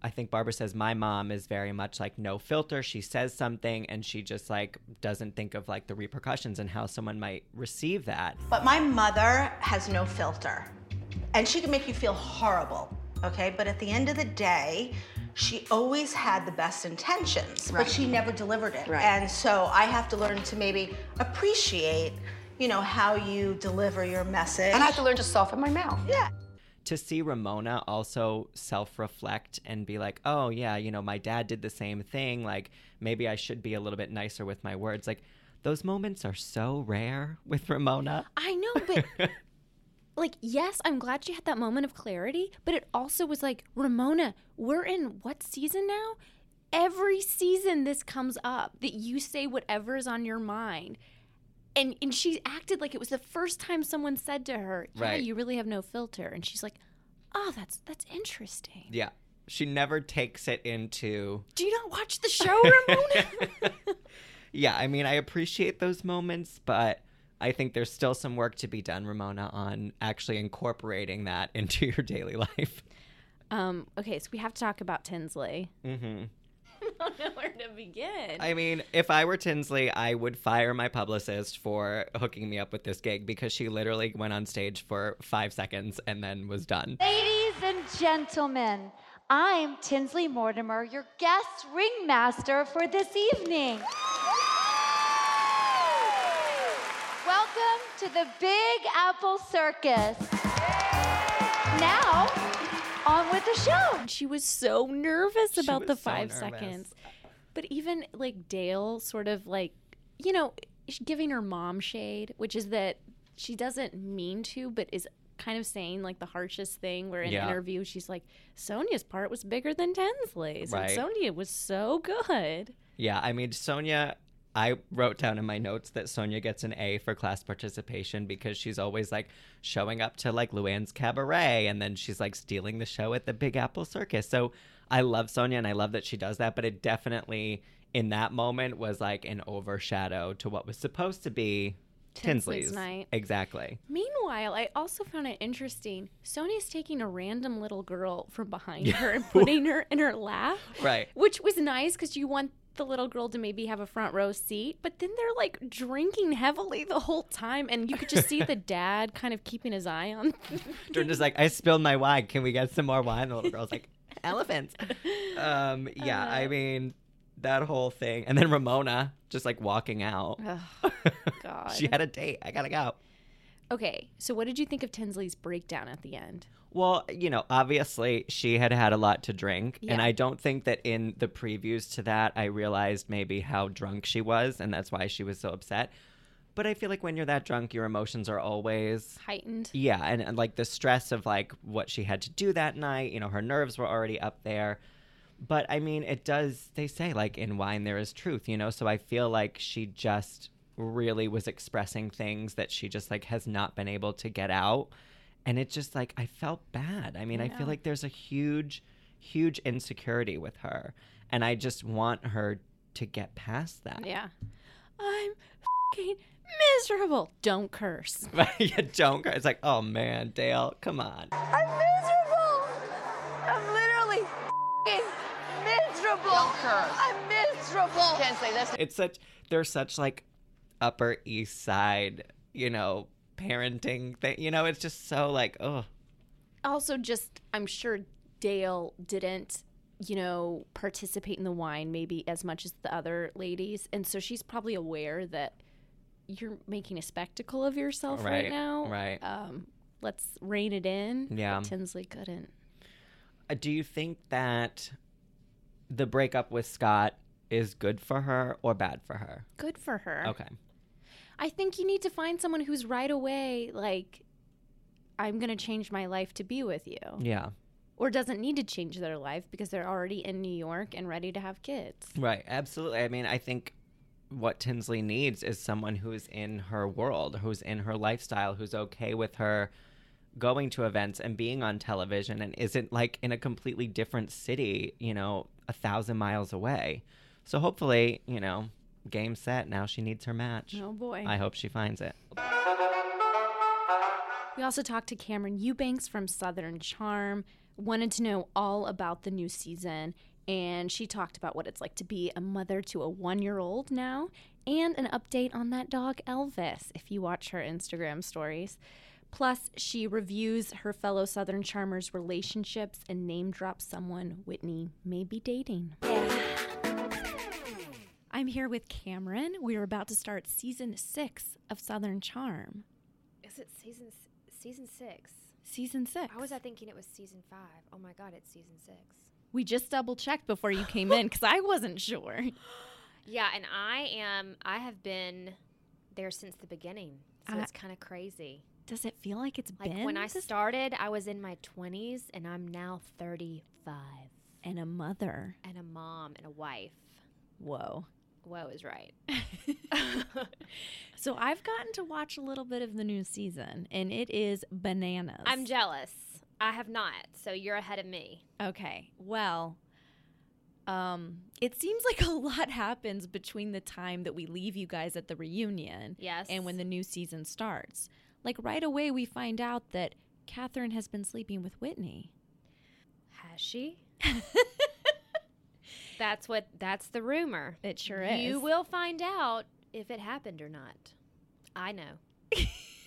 I think Barbara says, my mom is very much like no filter. She says something and she just like doesn't think of like the repercussions and how someone might receive that. But my mother has no filter, and she can make you feel horrible, okay? But at the end of the day, she always had the best intentions, Right. but she never delivered it. Right. And so I have to learn to maybe appreciate, you know, how you deliver your message. And I have to learn to soften my mouth. Yeah. To see Ramona also self-reflect and be like, oh, yeah, you know, my dad did the same thing. Like, maybe I should be a little bit nicer with my words. Like, those moments are so rare with Ramona. I know, but, like, yes, I'm glad she had that moment of clarity, but it also was like, Ramona, we're in what season now? Every season this comes up, that you say whatever is on your mind. And and she acted like it was the first time someone said to her, yeah, Right. you really have no filter. And she's like, oh, that's that's interesting. Yeah. She never takes it into... Do you not watch the show, Ramona? Yeah, I mean, I appreciate those moments, but I think there's still some work to be done, Ramona, on actually incorporating that into your daily life. um, okay, so we have to talk about Tinsley. Mm-hmm. I don't know where to begin. I mean, if I were Tinsley, I would fire my publicist for hooking me up with this gig because she literally went on stage for five seconds and then was done. Ladies and gentlemen, I'm Tinsley Mortimer, your guest ringmaster for this evening. Welcome to the Big Apple Circus. Now, on with the show. And she was so nervous She about the was so five nervous. seconds. But even like Dale sort of like, you know, sh- giving her mom shade, which is that she doesn't mean to, but is kind of saying like the harshest thing where in Yeah. an interview she's like, Sonia's part was bigger than Tinsley's. Right. And Sonia was so good. Yeah, I mean, Sonia, I wrote down in my notes that Sonia gets an A for class participation because she's always like showing up to like Luann's cabaret and then she's like stealing the show at the Big Apple Circus. So I love Sonia and I love that she does that, but it definitely in that moment was like an overshadow to what was supposed to be Tinsley's Tinsley's. night. Exactly. Meanwhile, I also found it interesting. Sonia's taking a random little girl from behind Yeah. her and putting her in her lap. Right. Which was nice because you want the little girl to maybe have a front row seat, but then they're like drinking heavily the whole time, and you could just see the dad kind of keeping his eye on. Jordan's like, I spilled my wine. Can we get some more wine? The little girl's like, elephants. Um, yeah, I mean, that whole thing. And then Ramona just like walking out. Oh, God. She had a date. I gotta go. Okay, so what did you think of Tinsley's breakdown at the end? Well, you know, obviously she had had a lot to drink. And Yeah. I don't think that in the previews to that, I realized maybe how drunk she was. And that's why she was so upset. But I feel like when you're that drunk, your emotions are always heightened. Yeah. And, and like the stress of like what she had to do that night, you know, her nerves were already up there. But I mean, it does, they say like in wine there is truth, you know? So I feel like she just really was expressing things that she just like has not been able to get out. And it just like, I felt bad. I mean, I, I feel know. like there's a huge, huge insecurity with her. And I just want her to get past that. Yeah. I'm fucking miserable. Don't curse. Yeah, don't cry. It's like, oh man, Dale, come on. I'm miserable. I'm literally f***ing miserable. Don't curse. I'm miserable. Tinsley, listen. It's such, they're such like Upper East Side, you know, parenting thing. You know, it's just so like, oh. Also, just, I'm sure Dale didn't, you know, participate in the wine maybe as much as the other ladies. And so she's probably aware that you're making a spectacle of yourself right, Right, now. right. Um, let's rein it in. Yeah. But Tinsley couldn't. Uh, Do you think that the breakup with Scott is good for her or bad for her? Good for her. Okay. I think you need to find someone who's right away like, I'm going to change my life to be with you. Yeah. Or doesn't need to change their life because they're already in New York and ready to have kids. Right. Absolutely. I mean, I think what Tinsley needs is someone who's in her world, who's in her lifestyle, who's okay with her going to events and being on television and isn't like in a completely different city, you know, a thousand miles away. So hopefully, you know, game set. Now she needs her match. Oh, boy. I hope she finds it. We also talked to Cameron Eubanks from Southern Charm. wanted to know all about the new season, and she talked about what it's like to be a mother to a one-year-old now, and an update on that dog Elvis, if you watch her Instagram stories. Plus, she reviews her fellow Southern Charmers' relationships and name drops someone Whitney may be dating. I'm here with Cameron. We're about to start season six of Southern Charm. Is it season season six? Season six. How was I thinking it was season five? Oh my God, it's season six. We just double checked before you came in because I wasn't sure. Yeah, and I am. I have been there since the beginning, so Uh, it's kind of crazy. Does it feel like it's Like been? when I this- started, I was in my twenties, and I'm now thirty-five. And a mother. And a mom and a wife. Whoa. Whoa is right. So I've gotten to watch a little bit of the new season, and it is bananas. I'm jealous. I have not, so you're ahead of me. Okay. Well, um, it seems like a lot happens between the time that we leave you guys at the reunion Yes. and when the new season starts. Like right away we find out that Catherine has been sleeping with Whitney. Has she? That's what. That's the rumor. It sure is. You will find out if it happened or not. I know.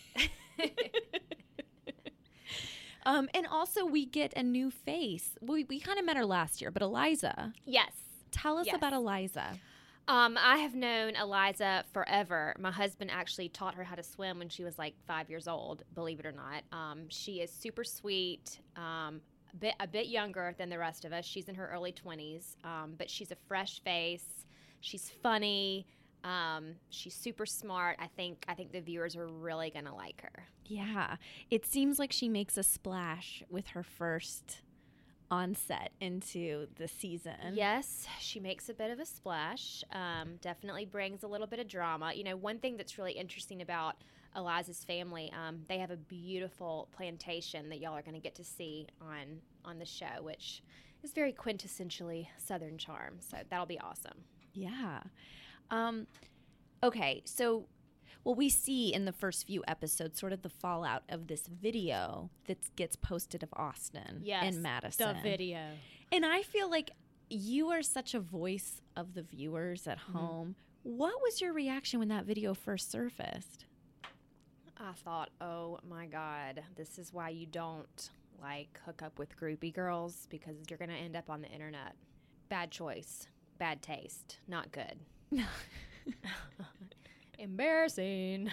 Um, and also we get a new face. We we kind of met her last year, but Eliza. Yes. Tell us Yes. about Eliza. Um, I have known Eliza forever. My husband actually taught her how to swim when she was like five years old, believe it or not. Um, she is super sweet, um, a bit, a bit younger than the rest of us. She's in her early twenties, um, but she's a fresh face. She's funny. Um, she's super smart. I think I think the viewers are really going to like her. Yeah. It seems like she makes a splash with her first onset into the season. Yes, she makes a bit of a splash. Um, definitely brings a little bit of drama. You know, one thing that's really interesting about Eliza's family, um, they have a beautiful plantation that y'all are going to get to see on on the show, which is very quintessentially Southern Charm. So that'll be awesome. Yeah. Um, okay, so well, we see in the first few episodes sort of the fallout of this video that gets posted of Austin Yes, and Madison. the video. And I feel like you are such a voice of the viewers at Mm-hmm. home. What was your reaction when that video first surfaced? I thought, oh my God, this is why you don't like hook up with groupie girls, because you're going to end up on the internet. Bad choice, bad taste, not good. Embarrassing.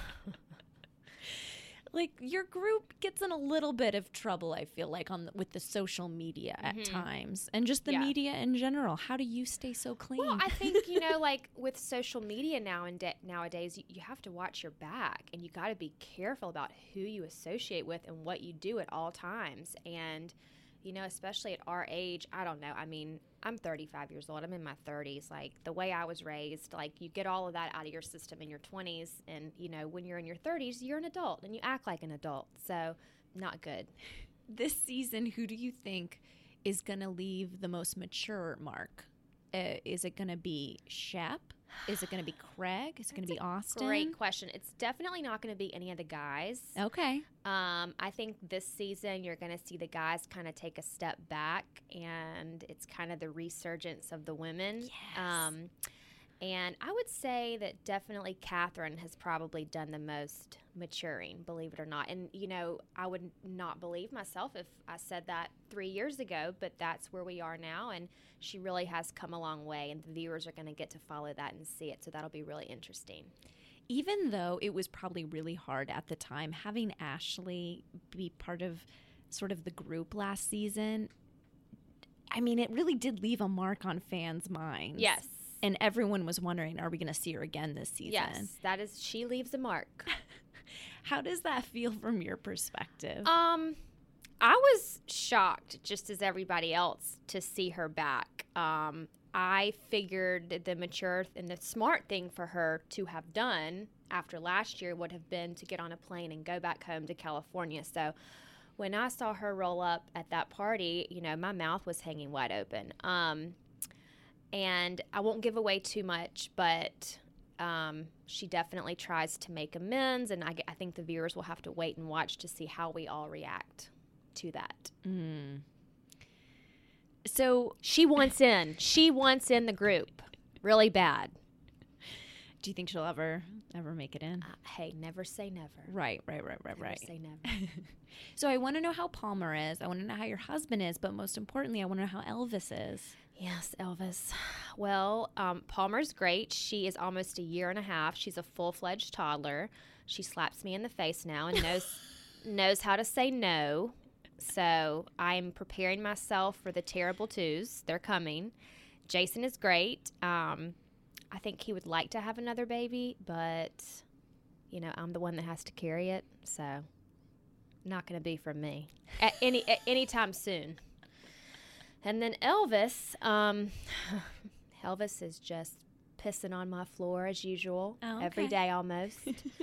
Like your group gets in a little bit of trouble, I feel like, on the, with the social media Mhm. at times, and just the Yeah. media in general. How do you stay so clean? Well, I think, you know, like with social media now and da- nowadays, you, you have to watch your back, and you got to be careful about who you associate with and what you do at all times. And, you know, especially at our age, I don't know. I mean, I'm thirty-five years old. I'm in my thirties. Like the way I was raised, like you get all of that out of your system in your twenties. And, you know, when you're in your thirties, you're an adult and you act like an adult. So not good. This season, who do you think is going to leave the most mature mark? Uh, is it going to be Shep? Is it going to be Craig? Is it going to be Austin? Great question. It's definitely not going to be any of the guys. Okay. Um, I think this season you're going to see the guys kind of take a step back, and it's kind of the resurgence of the women. Yes. Um, and I would say that definitely Catherine has probably done the most maturing, believe it or not. And, you know, I would not believe myself if I said that three years ago, but that's where we are now. And she really has come a long way, and the viewers are going to get to follow that and see it. So that'll be really interesting. Even though it was probably really hard at the time, having Ashley be part of sort of the group last season, I mean, it really did leave a mark on fans' minds. Yes. And everyone was wondering, are we going to see her again this season? Yes, that is, she leaves a mark. How does that feel from your perspective? Um, I was shocked, just as everybody else, to see her back. Um, I figured that the mature and the smart thing for her to have done after last year would have been to get on a plane and go back home to California. So when I saw her roll up at that party, you know, my mouth was hanging wide open. Um, and I won't give away too much, but um, she definitely tries to make amends, and I, g- I think the viewers will have to wait and watch to see how we all react to that. Mm. So she wants in. She wants in the group really bad. Do you think she'll ever ever make it in? Uh, hey, never say never. Right, right, right, right, never right. say never. So I want to know how Palmer is. I want to know how your husband is, but most importantly, I want to know how Elvis is. Yes, Elvis. Well, um, Palmer's great. She is almost a year and a half. She's a full-fledged toddler. She slaps me in the face now and knows knows how to say no. So I'm preparing myself for the terrible twos. They're coming. Jason is great. Um, I think he would like to have another baby, but, you know, I'm the one that has to carry it, so not going to be from me at any at any time soon. And then Elvis, um, Elvis is just pissing on my floor as usual, Oh, okay. every day almost.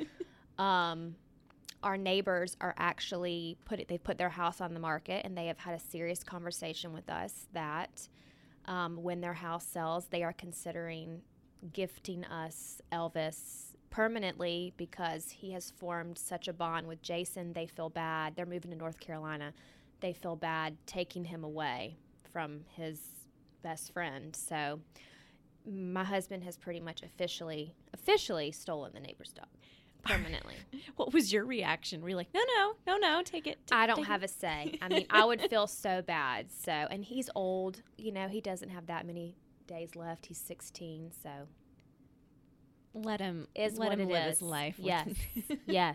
um, our neighbors are actually put it, they've put their house on the market, and they have had a serious conversation with us that um, when their house sells, they are considering gifting us Elvis permanently because he has formed such a bond with Jason. They feel bad. They're moving to North Carolina. They feel bad taking him away from his best friend. So my husband has pretty much officially officially stolen the neighbor's dog permanently. What was your reaction? Were you like, no, no, no, no, take it. T- I don't take have it. a say. I mean, I would feel so bad. So, and he's old. You know, he doesn't have that many days left. He's sixteen, so Let him is let what him it live is. his life. with- Yes, yes.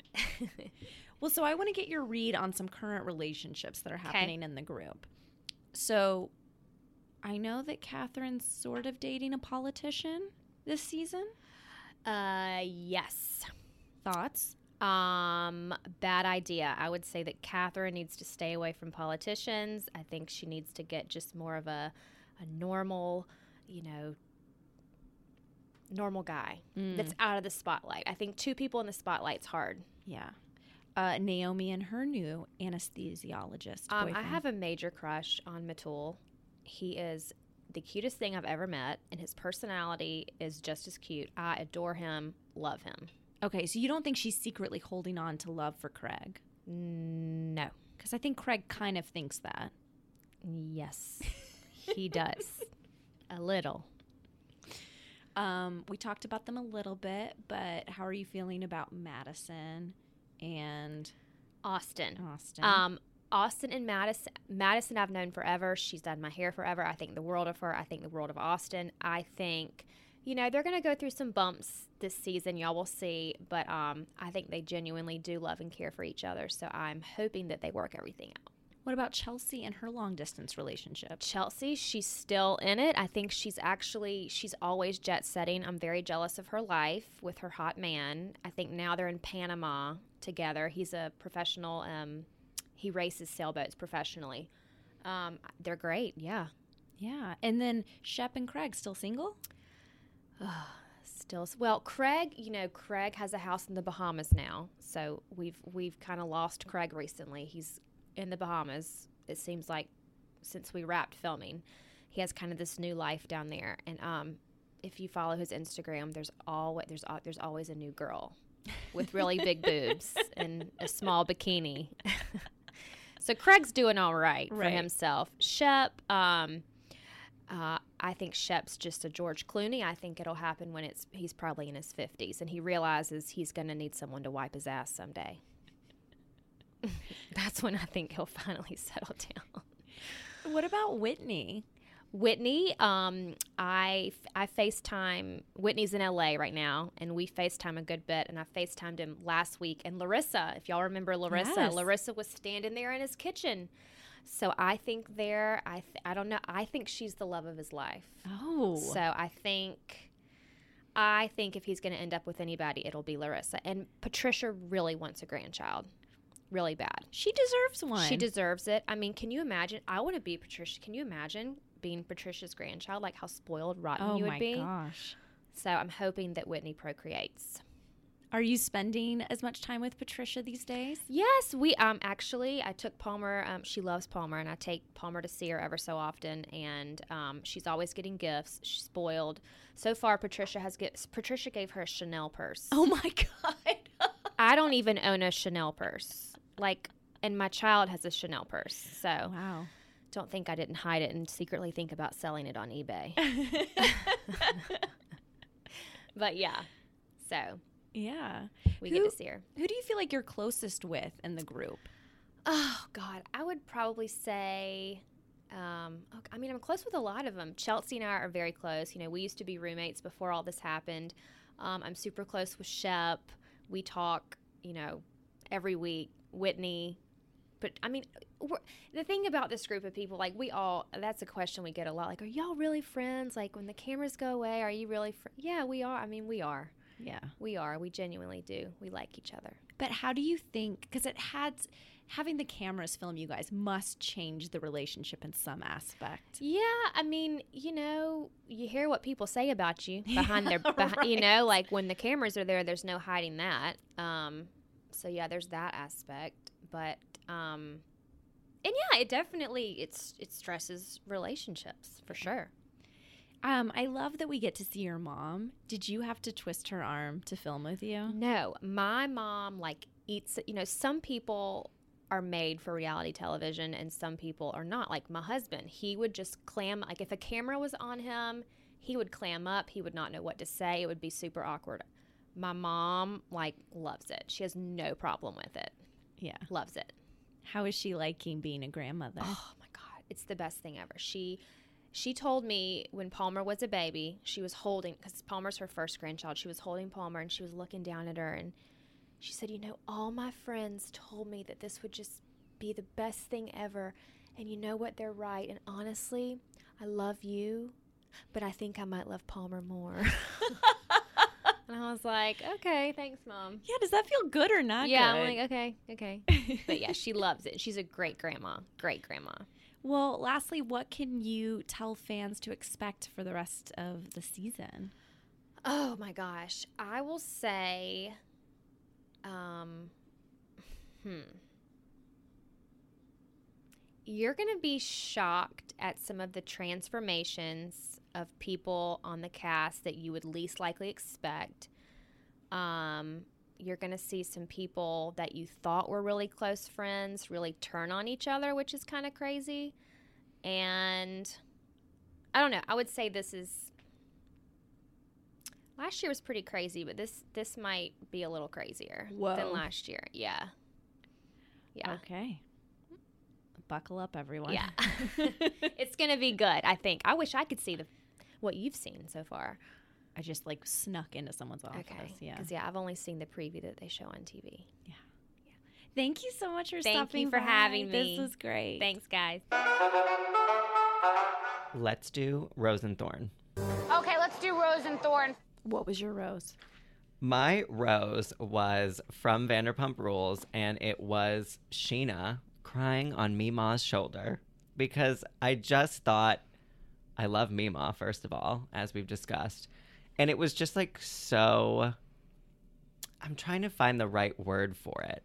Well, so I want to get your read on some current relationships that are happening in the group. So I know that Catherine's sort of dating a politician this season. Uh, yes. Thoughts? Um, bad idea. I would say that Catherine needs to stay away from politicians. I think she needs to get just more of a, a normal, you know, normal guy Mm. that's out of the spotlight. I think two people in the spotlight's hard. Yeah. Uh, Naomi and her new anesthesiologist. Um, I boyfriend. have a major crush on Matul. He is the cutest thing I've ever met, and his personality is just as cute. I adore him, love him. Okay, so you don't think she's secretly holding on to love for Craig? No. Because I think Craig kind of thinks that. Yes, he does. A little. Um, we talked about them a little bit, but how are you feeling about Madison and Austin? Austin. Um, Austin and Madison. Madison I've known forever. She's done my hair forever. I think the world of her. I think the world of Austin. I think, you know, they're going to go through some bumps this season. Y'all will see. But um, I think they genuinely do love and care for each other. So I'm hoping that they work everything out. What about Chelsea and her long-distance relationship? Chelsea, she's still in it. I think she's actually, she's always jet-setting. I'm very jealous of her life with her hot man. I think now they're in Panama together. He's a professional, um, he races sailboats professionally. Um, they're great, yeah. Yeah. And then Shep and Craig still single? Still, well, Craig, you know, Craig has a house in the Bahamas now. So we've, we've kind of lost Craig recently. He's in the Bahamas, it seems like, since we wrapped filming. He has kind of this new life down there. And um, if you follow his Instagram, there's always there's al- there's always a new girl with really big boobs and a small bikini. So Craig's doing all right, Right. for himself. Shep, um, uh, I think Shep's just a George Clooney. I think it'll happen when it's he's probably in his fifties and he realizes he's going to need someone to wipe his ass someday. That's when I think he'll finally settle down. What about Whitney? Whitney, um, I, I FaceTime, Whitney's in L A right now, and we FaceTime a good bit, and I FaceTimed him last week. And Larissa, if y'all remember Larissa, Yes. Larissa was standing there in his kitchen. So I think there, I, th- I don't know, I think she's the love of his life. Oh. So I think, I think if he's going to end up with anybody, it'll be Larissa. And Patricia really wants a grandchild. Really bad. She deserves one. She deserves it. I mean, can you imagine? I want to be Patricia. Can you imagine being Patricia's grandchild? Like how spoiled rotten Oh you would my be. gosh. So I'm hoping that Whitney procreates. Are you spending as much time with Patricia these days? Yes, we um actually I took Palmer. Um, she loves Palmer, and I take Palmer to see her ever so often. And um, she's always getting gifts. She's spoiled. So far, Patricia has get Patricia gave her a Chanel purse. Oh my god! I don't even own a Chanel purse. Like, and my child has a Chanel purse. So wow. don't think I didn't hide it and secretly think about selling it on eBay. But yeah, so yeah, we who, get to see her. Who do you feel like you're closest with in the group? Oh God, I would probably say, um, I mean, I'm close with a lot of them. Chelsea and I are very close. You know, we used to be roommates before all this happened. Um, I'm super close with Shep. We talk, you know, every week. Whitney. But, I mean, we're, the thing about this group of people, like, we all, that's a question we get a lot. Like, are y'all really friends? Like, when the cameras go away, are you really friends? Yeah, we are. I mean, we are. Yeah. We are. We genuinely do. We like each other. But how do you think, because it had, having the cameras film you guys must change the relationship in some aspect. Yeah, I mean, you know, you hear what people say about you behind their, behind, right. you know, like, when the cameras are there, there's no hiding that. Um, so, yeah, there's that aspect. But, um, and yeah, it definitely, it's, it stresses relationships for sure. Um, I love that we get to see your mom. Did you have to twist her arm to film with you? No, my mom, like, eats, you know, some people are made for reality television and some people are not. Like my husband, he would just clam, like if a camera was on him, he would clam up. He would not know what to say. It would be super awkward. My mom, like, loves it. She has no problem with it. Yeah. Loves it. How is she liking being a grandmother? Oh, my God. It's the best thing ever. She she told me when Palmer was a baby, she was holding, because Palmer's her first grandchild, she was holding Palmer and she was looking down at her and she said, you know, all my friends told me that this would just be the best thing ever. And you know what? They're right. And honestly, I love you, but I think I might love Palmer more. And I was like, okay, thanks, Mom. Yeah, does that feel good or not yeah, good? I'm like, okay, okay. But yeah, she loves it. She's a great grandma. Great grandma. Well, lastly, what can you tell fans to expect for the rest of the season? Oh, my gosh. I will say, um, hmm. You're going to be shocked at some of the transformations of people on the cast that you would least likely expect. Um, you're going to see some people that you thought were really close friends really turn on each other, which is kind of crazy. And I don't know. I would say this is, last year was pretty crazy, but this this might be a little crazier Whoa. than last year. Yeah. Yeah. Okay. Buckle up, everyone. Yeah. It's going to be good, I think. I wish I could see the what you've seen so far. I just, like, snuck into someone's office. Okay. Yeah. Because, yeah, I've only seen the preview that they show on T V. Yeah. Yeah. Thank you so much for Thank stopping you for by. having me. This was great. Thanks, guys. Let's do Rose and Thorn. Okay, let's do Rose and Thorn. What was your rose? My rose was from Vanderpump Rules, and it was Sheena crying on Mima's shoulder because I just thought, I love Mima, first of all, as we've discussed. And it was just like so, I'm trying to find the right word for it.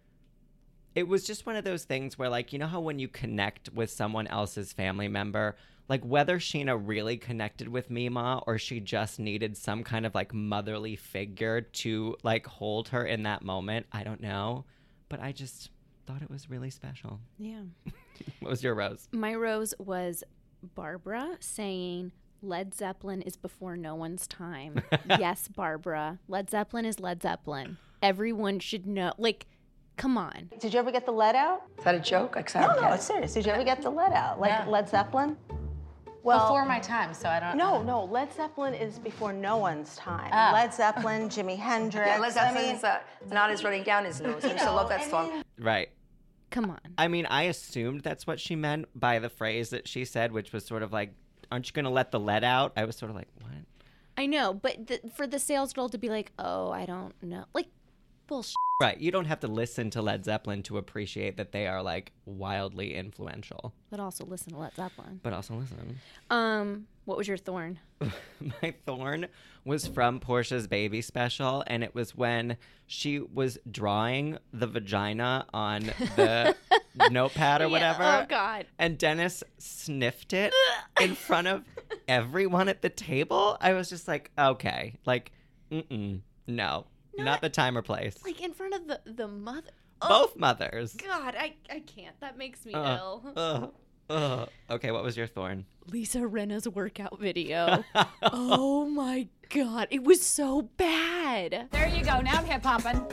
It was just one of those things where, like, you know how when you connect with someone else's family member, like whether Sheena really connected with Mima or she just needed some kind of like motherly figure to like hold her in that moment, I don't know. But I just thought it was really special. Yeah. What was your rose? My rose was Barbara saying Led Zeppelin is before no one's time. Yes, Barbara. Led Zeppelin is Led Zeppelin. Everyone should know. Like, come on. Did you ever get the lead out? Is that a joke? I No, no, it's serious. Did you ever get the lead out? Like Yeah. Led Zeppelin? Well, Before my time, so I don't No, no. Led Zeppelin is before no one's time. Oh. Led Zeppelin, Jimi Hendrix. Yeah, Led Zeppelin's I mean, uh, not as running down his nose. I used to love that song. Right. Come on. I mean, I assumed that's what she meant by the phrase that she said, which was sort of like, aren't you going to let the lead out? I was sort of like, what? I know, but the, for the sales girl to be like, oh, I don't know. Like, bullshit. Right. You don't have to listen to Led Zeppelin to appreciate that they are like wildly influential. But also listen to Led Zeppelin. But also listen. Um, what was your thorn? My thorn was from Portia's baby special, and it was when she was drawing the vagina on the notepad or Yeah, whatever. oh, God. And Dennis sniffed it in front of everyone at the table. I was just like, okay, like, mm-mm, no, Not- not the time or place. Like in front of the, the mother. Both mothers. God, I, I can't. That makes me Uh, ill. uh, Ugh. Okay, what was your thorn? Lisa Rinna's workout video. Oh my God. It was so bad. There you go. Now I'm hip hopping.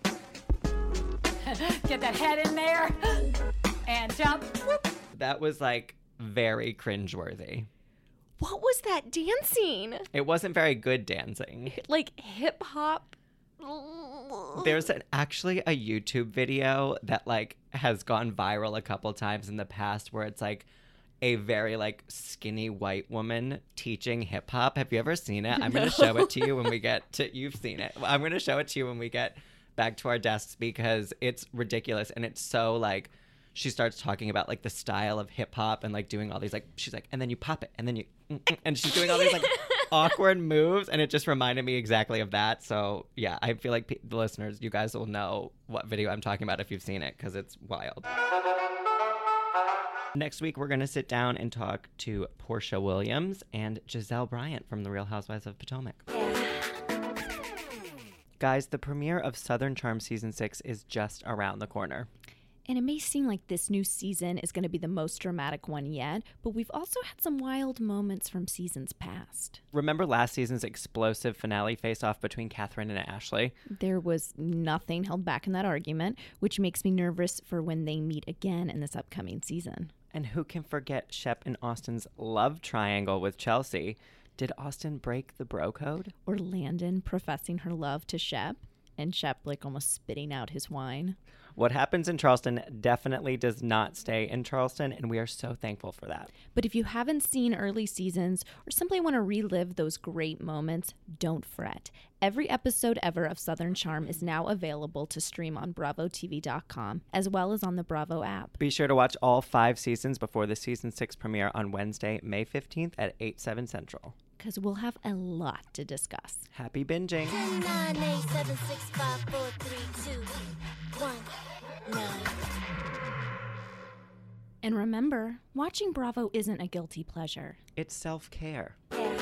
Get that head in there and jump. Whoop. That was like very cringeworthy. What was that dancing? It wasn't very good dancing. Like hip hop. There's an, actually a YouTube video that like has gone viral a couple times in the past where it's like a very like skinny white woman teaching hip hop. Have you ever seen it? I'm no. going to show it to you when we get to, you've seen it. I'm going to show it to you when we get back to our desks because it's ridiculous. And it's so like, she starts talking about like the style of hip hop and like doing all these like, she's like, and then you pop it and then you, and she's doing all these like awkward moves. And it just reminded me exactly of that. So yeah, I feel like pe- the listeners, you guys will know what video I'm talking about if you've seen it because it's wild. Next week, we're going to sit down and talk to Portia Williams and Giselle Bryant from The Real Housewives of Potomac. Guys, the premiere of Southern Charm Season six is just around the corner. And it may seem like this new season is going to be the most dramatic one yet, but we've also had some wild moments from seasons past. Remember last season's explosive finale face-off between Catherine and Ashley? There was nothing held back in that argument, which makes me nervous for when they meet again in this upcoming season. And who can forget Shep and Austin's love triangle with Chelsea? Did Austin break the bro code? Or Landon professing her love to Shep, and Shep like almost spitting out his wine? What happens in Charleston definitely does not stay in Charleston, and we are so thankful for that. But if you haven't seen early seasons or simply want to relive those great moments, don't fret. Every episode ever of Southern Charm is now available to stream on bravo t v dot com, as well as on the Bravo app. Be sure to watch all five seasons before the season six premiere on Wednesday, May fifteenth at eight, seven Central. Because we'll have a lot to discuss. Happy binging. ten, nine, eight, seven, six, five, four, three, two, one, nine. And remember, watching Bravo isn't a guilty pleasure. It's self-care.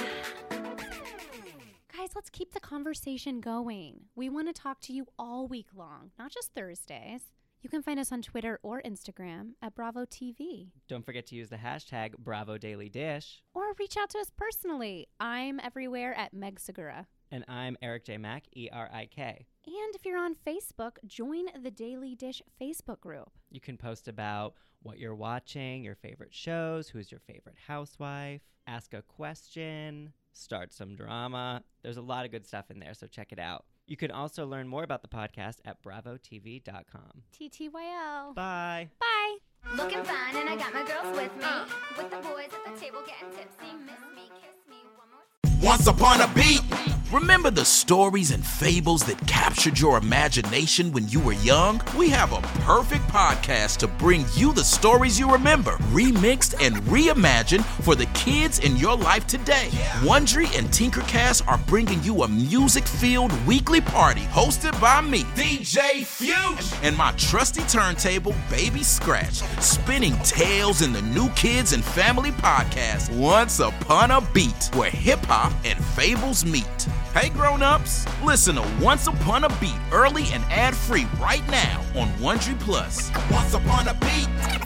Guys, let's keep the conversation going. We want to talk to you all week long, not just Thursdays. You can find us on Twitter or Instagram at Bravo T V. Don't forget to use the hashtag Bravo Daily Dish. Or reach out to us personally. I'm everywhere at Meg Segura. And I'm Eric J. Mack, E R I K. And if you're on Facebook, join the Daily Dish Facebook group. You can post about what you're watching, your favorite shows, who's your favorite housewife, ask a question, start some drama. There's a lot of good stuff in there, so check it out. You can also learn more about the podcast at bravo t v dot com. T T Y L. Bye. Bye. Looking fine, and I got my girls with me. With the boys at the table getting tipsy. Miss me, kiss me one more. Once upon a beat. Remember the stories and fables that captured your imagination when you were young? We have a perfect podcast to bring you the stories you remember, remixed and reimagined for the kids in your life today. Wondery and Tinkercast are bringing you a music-filled weekly party hosted by me, D J Fuge, and my trusty turntable, Baby Scratch, spinning tales in the new kids and family podcast, Once Upon a Beat, where hip-hop and fables meet. Hey grown-ups, listen to Once Upon a Beat early and ad-free right now on Wondery Plus. Once Upon a Beat.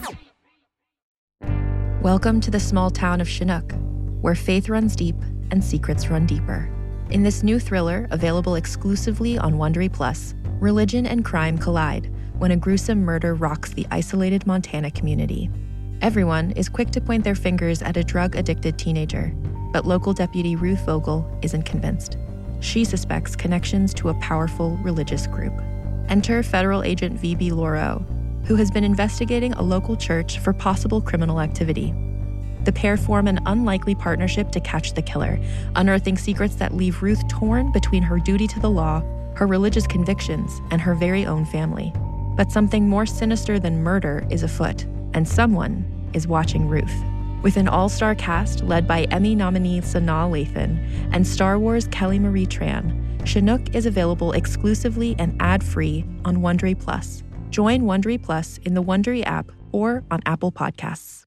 Welcome to the small town of Chinook, where faith runs deep and secrets run deeper. In this new thriller, available exclusively on Wondery Plus, religion and crime collide when a gruesome murder rocks the isolated Montana community. Everyone is quick to point their fingers at a drug-addicted teenager, but local deputy Ruth Vogel isn't convinced. She suspects connections to a powerful religious group. Enter federal agent V B Lauro, who has been investigating a local church for possible criminal activity. The pair form an unlikely partnership to catch the killer, unearthing secrets that leave Ruth torn between her duty to the law, her religious convictions, and her very own family. But something more sinister than murder is afoot, and someone is watching Ruth. With an all-star cast led by Emmy nominee Sanaa Lathan and Star Wars Kelly Marie Tran, Chinook is available exclusively and ad-free on Wondery Plus. Join Wondery Plus in the Wondery app or on Apple Podcasts.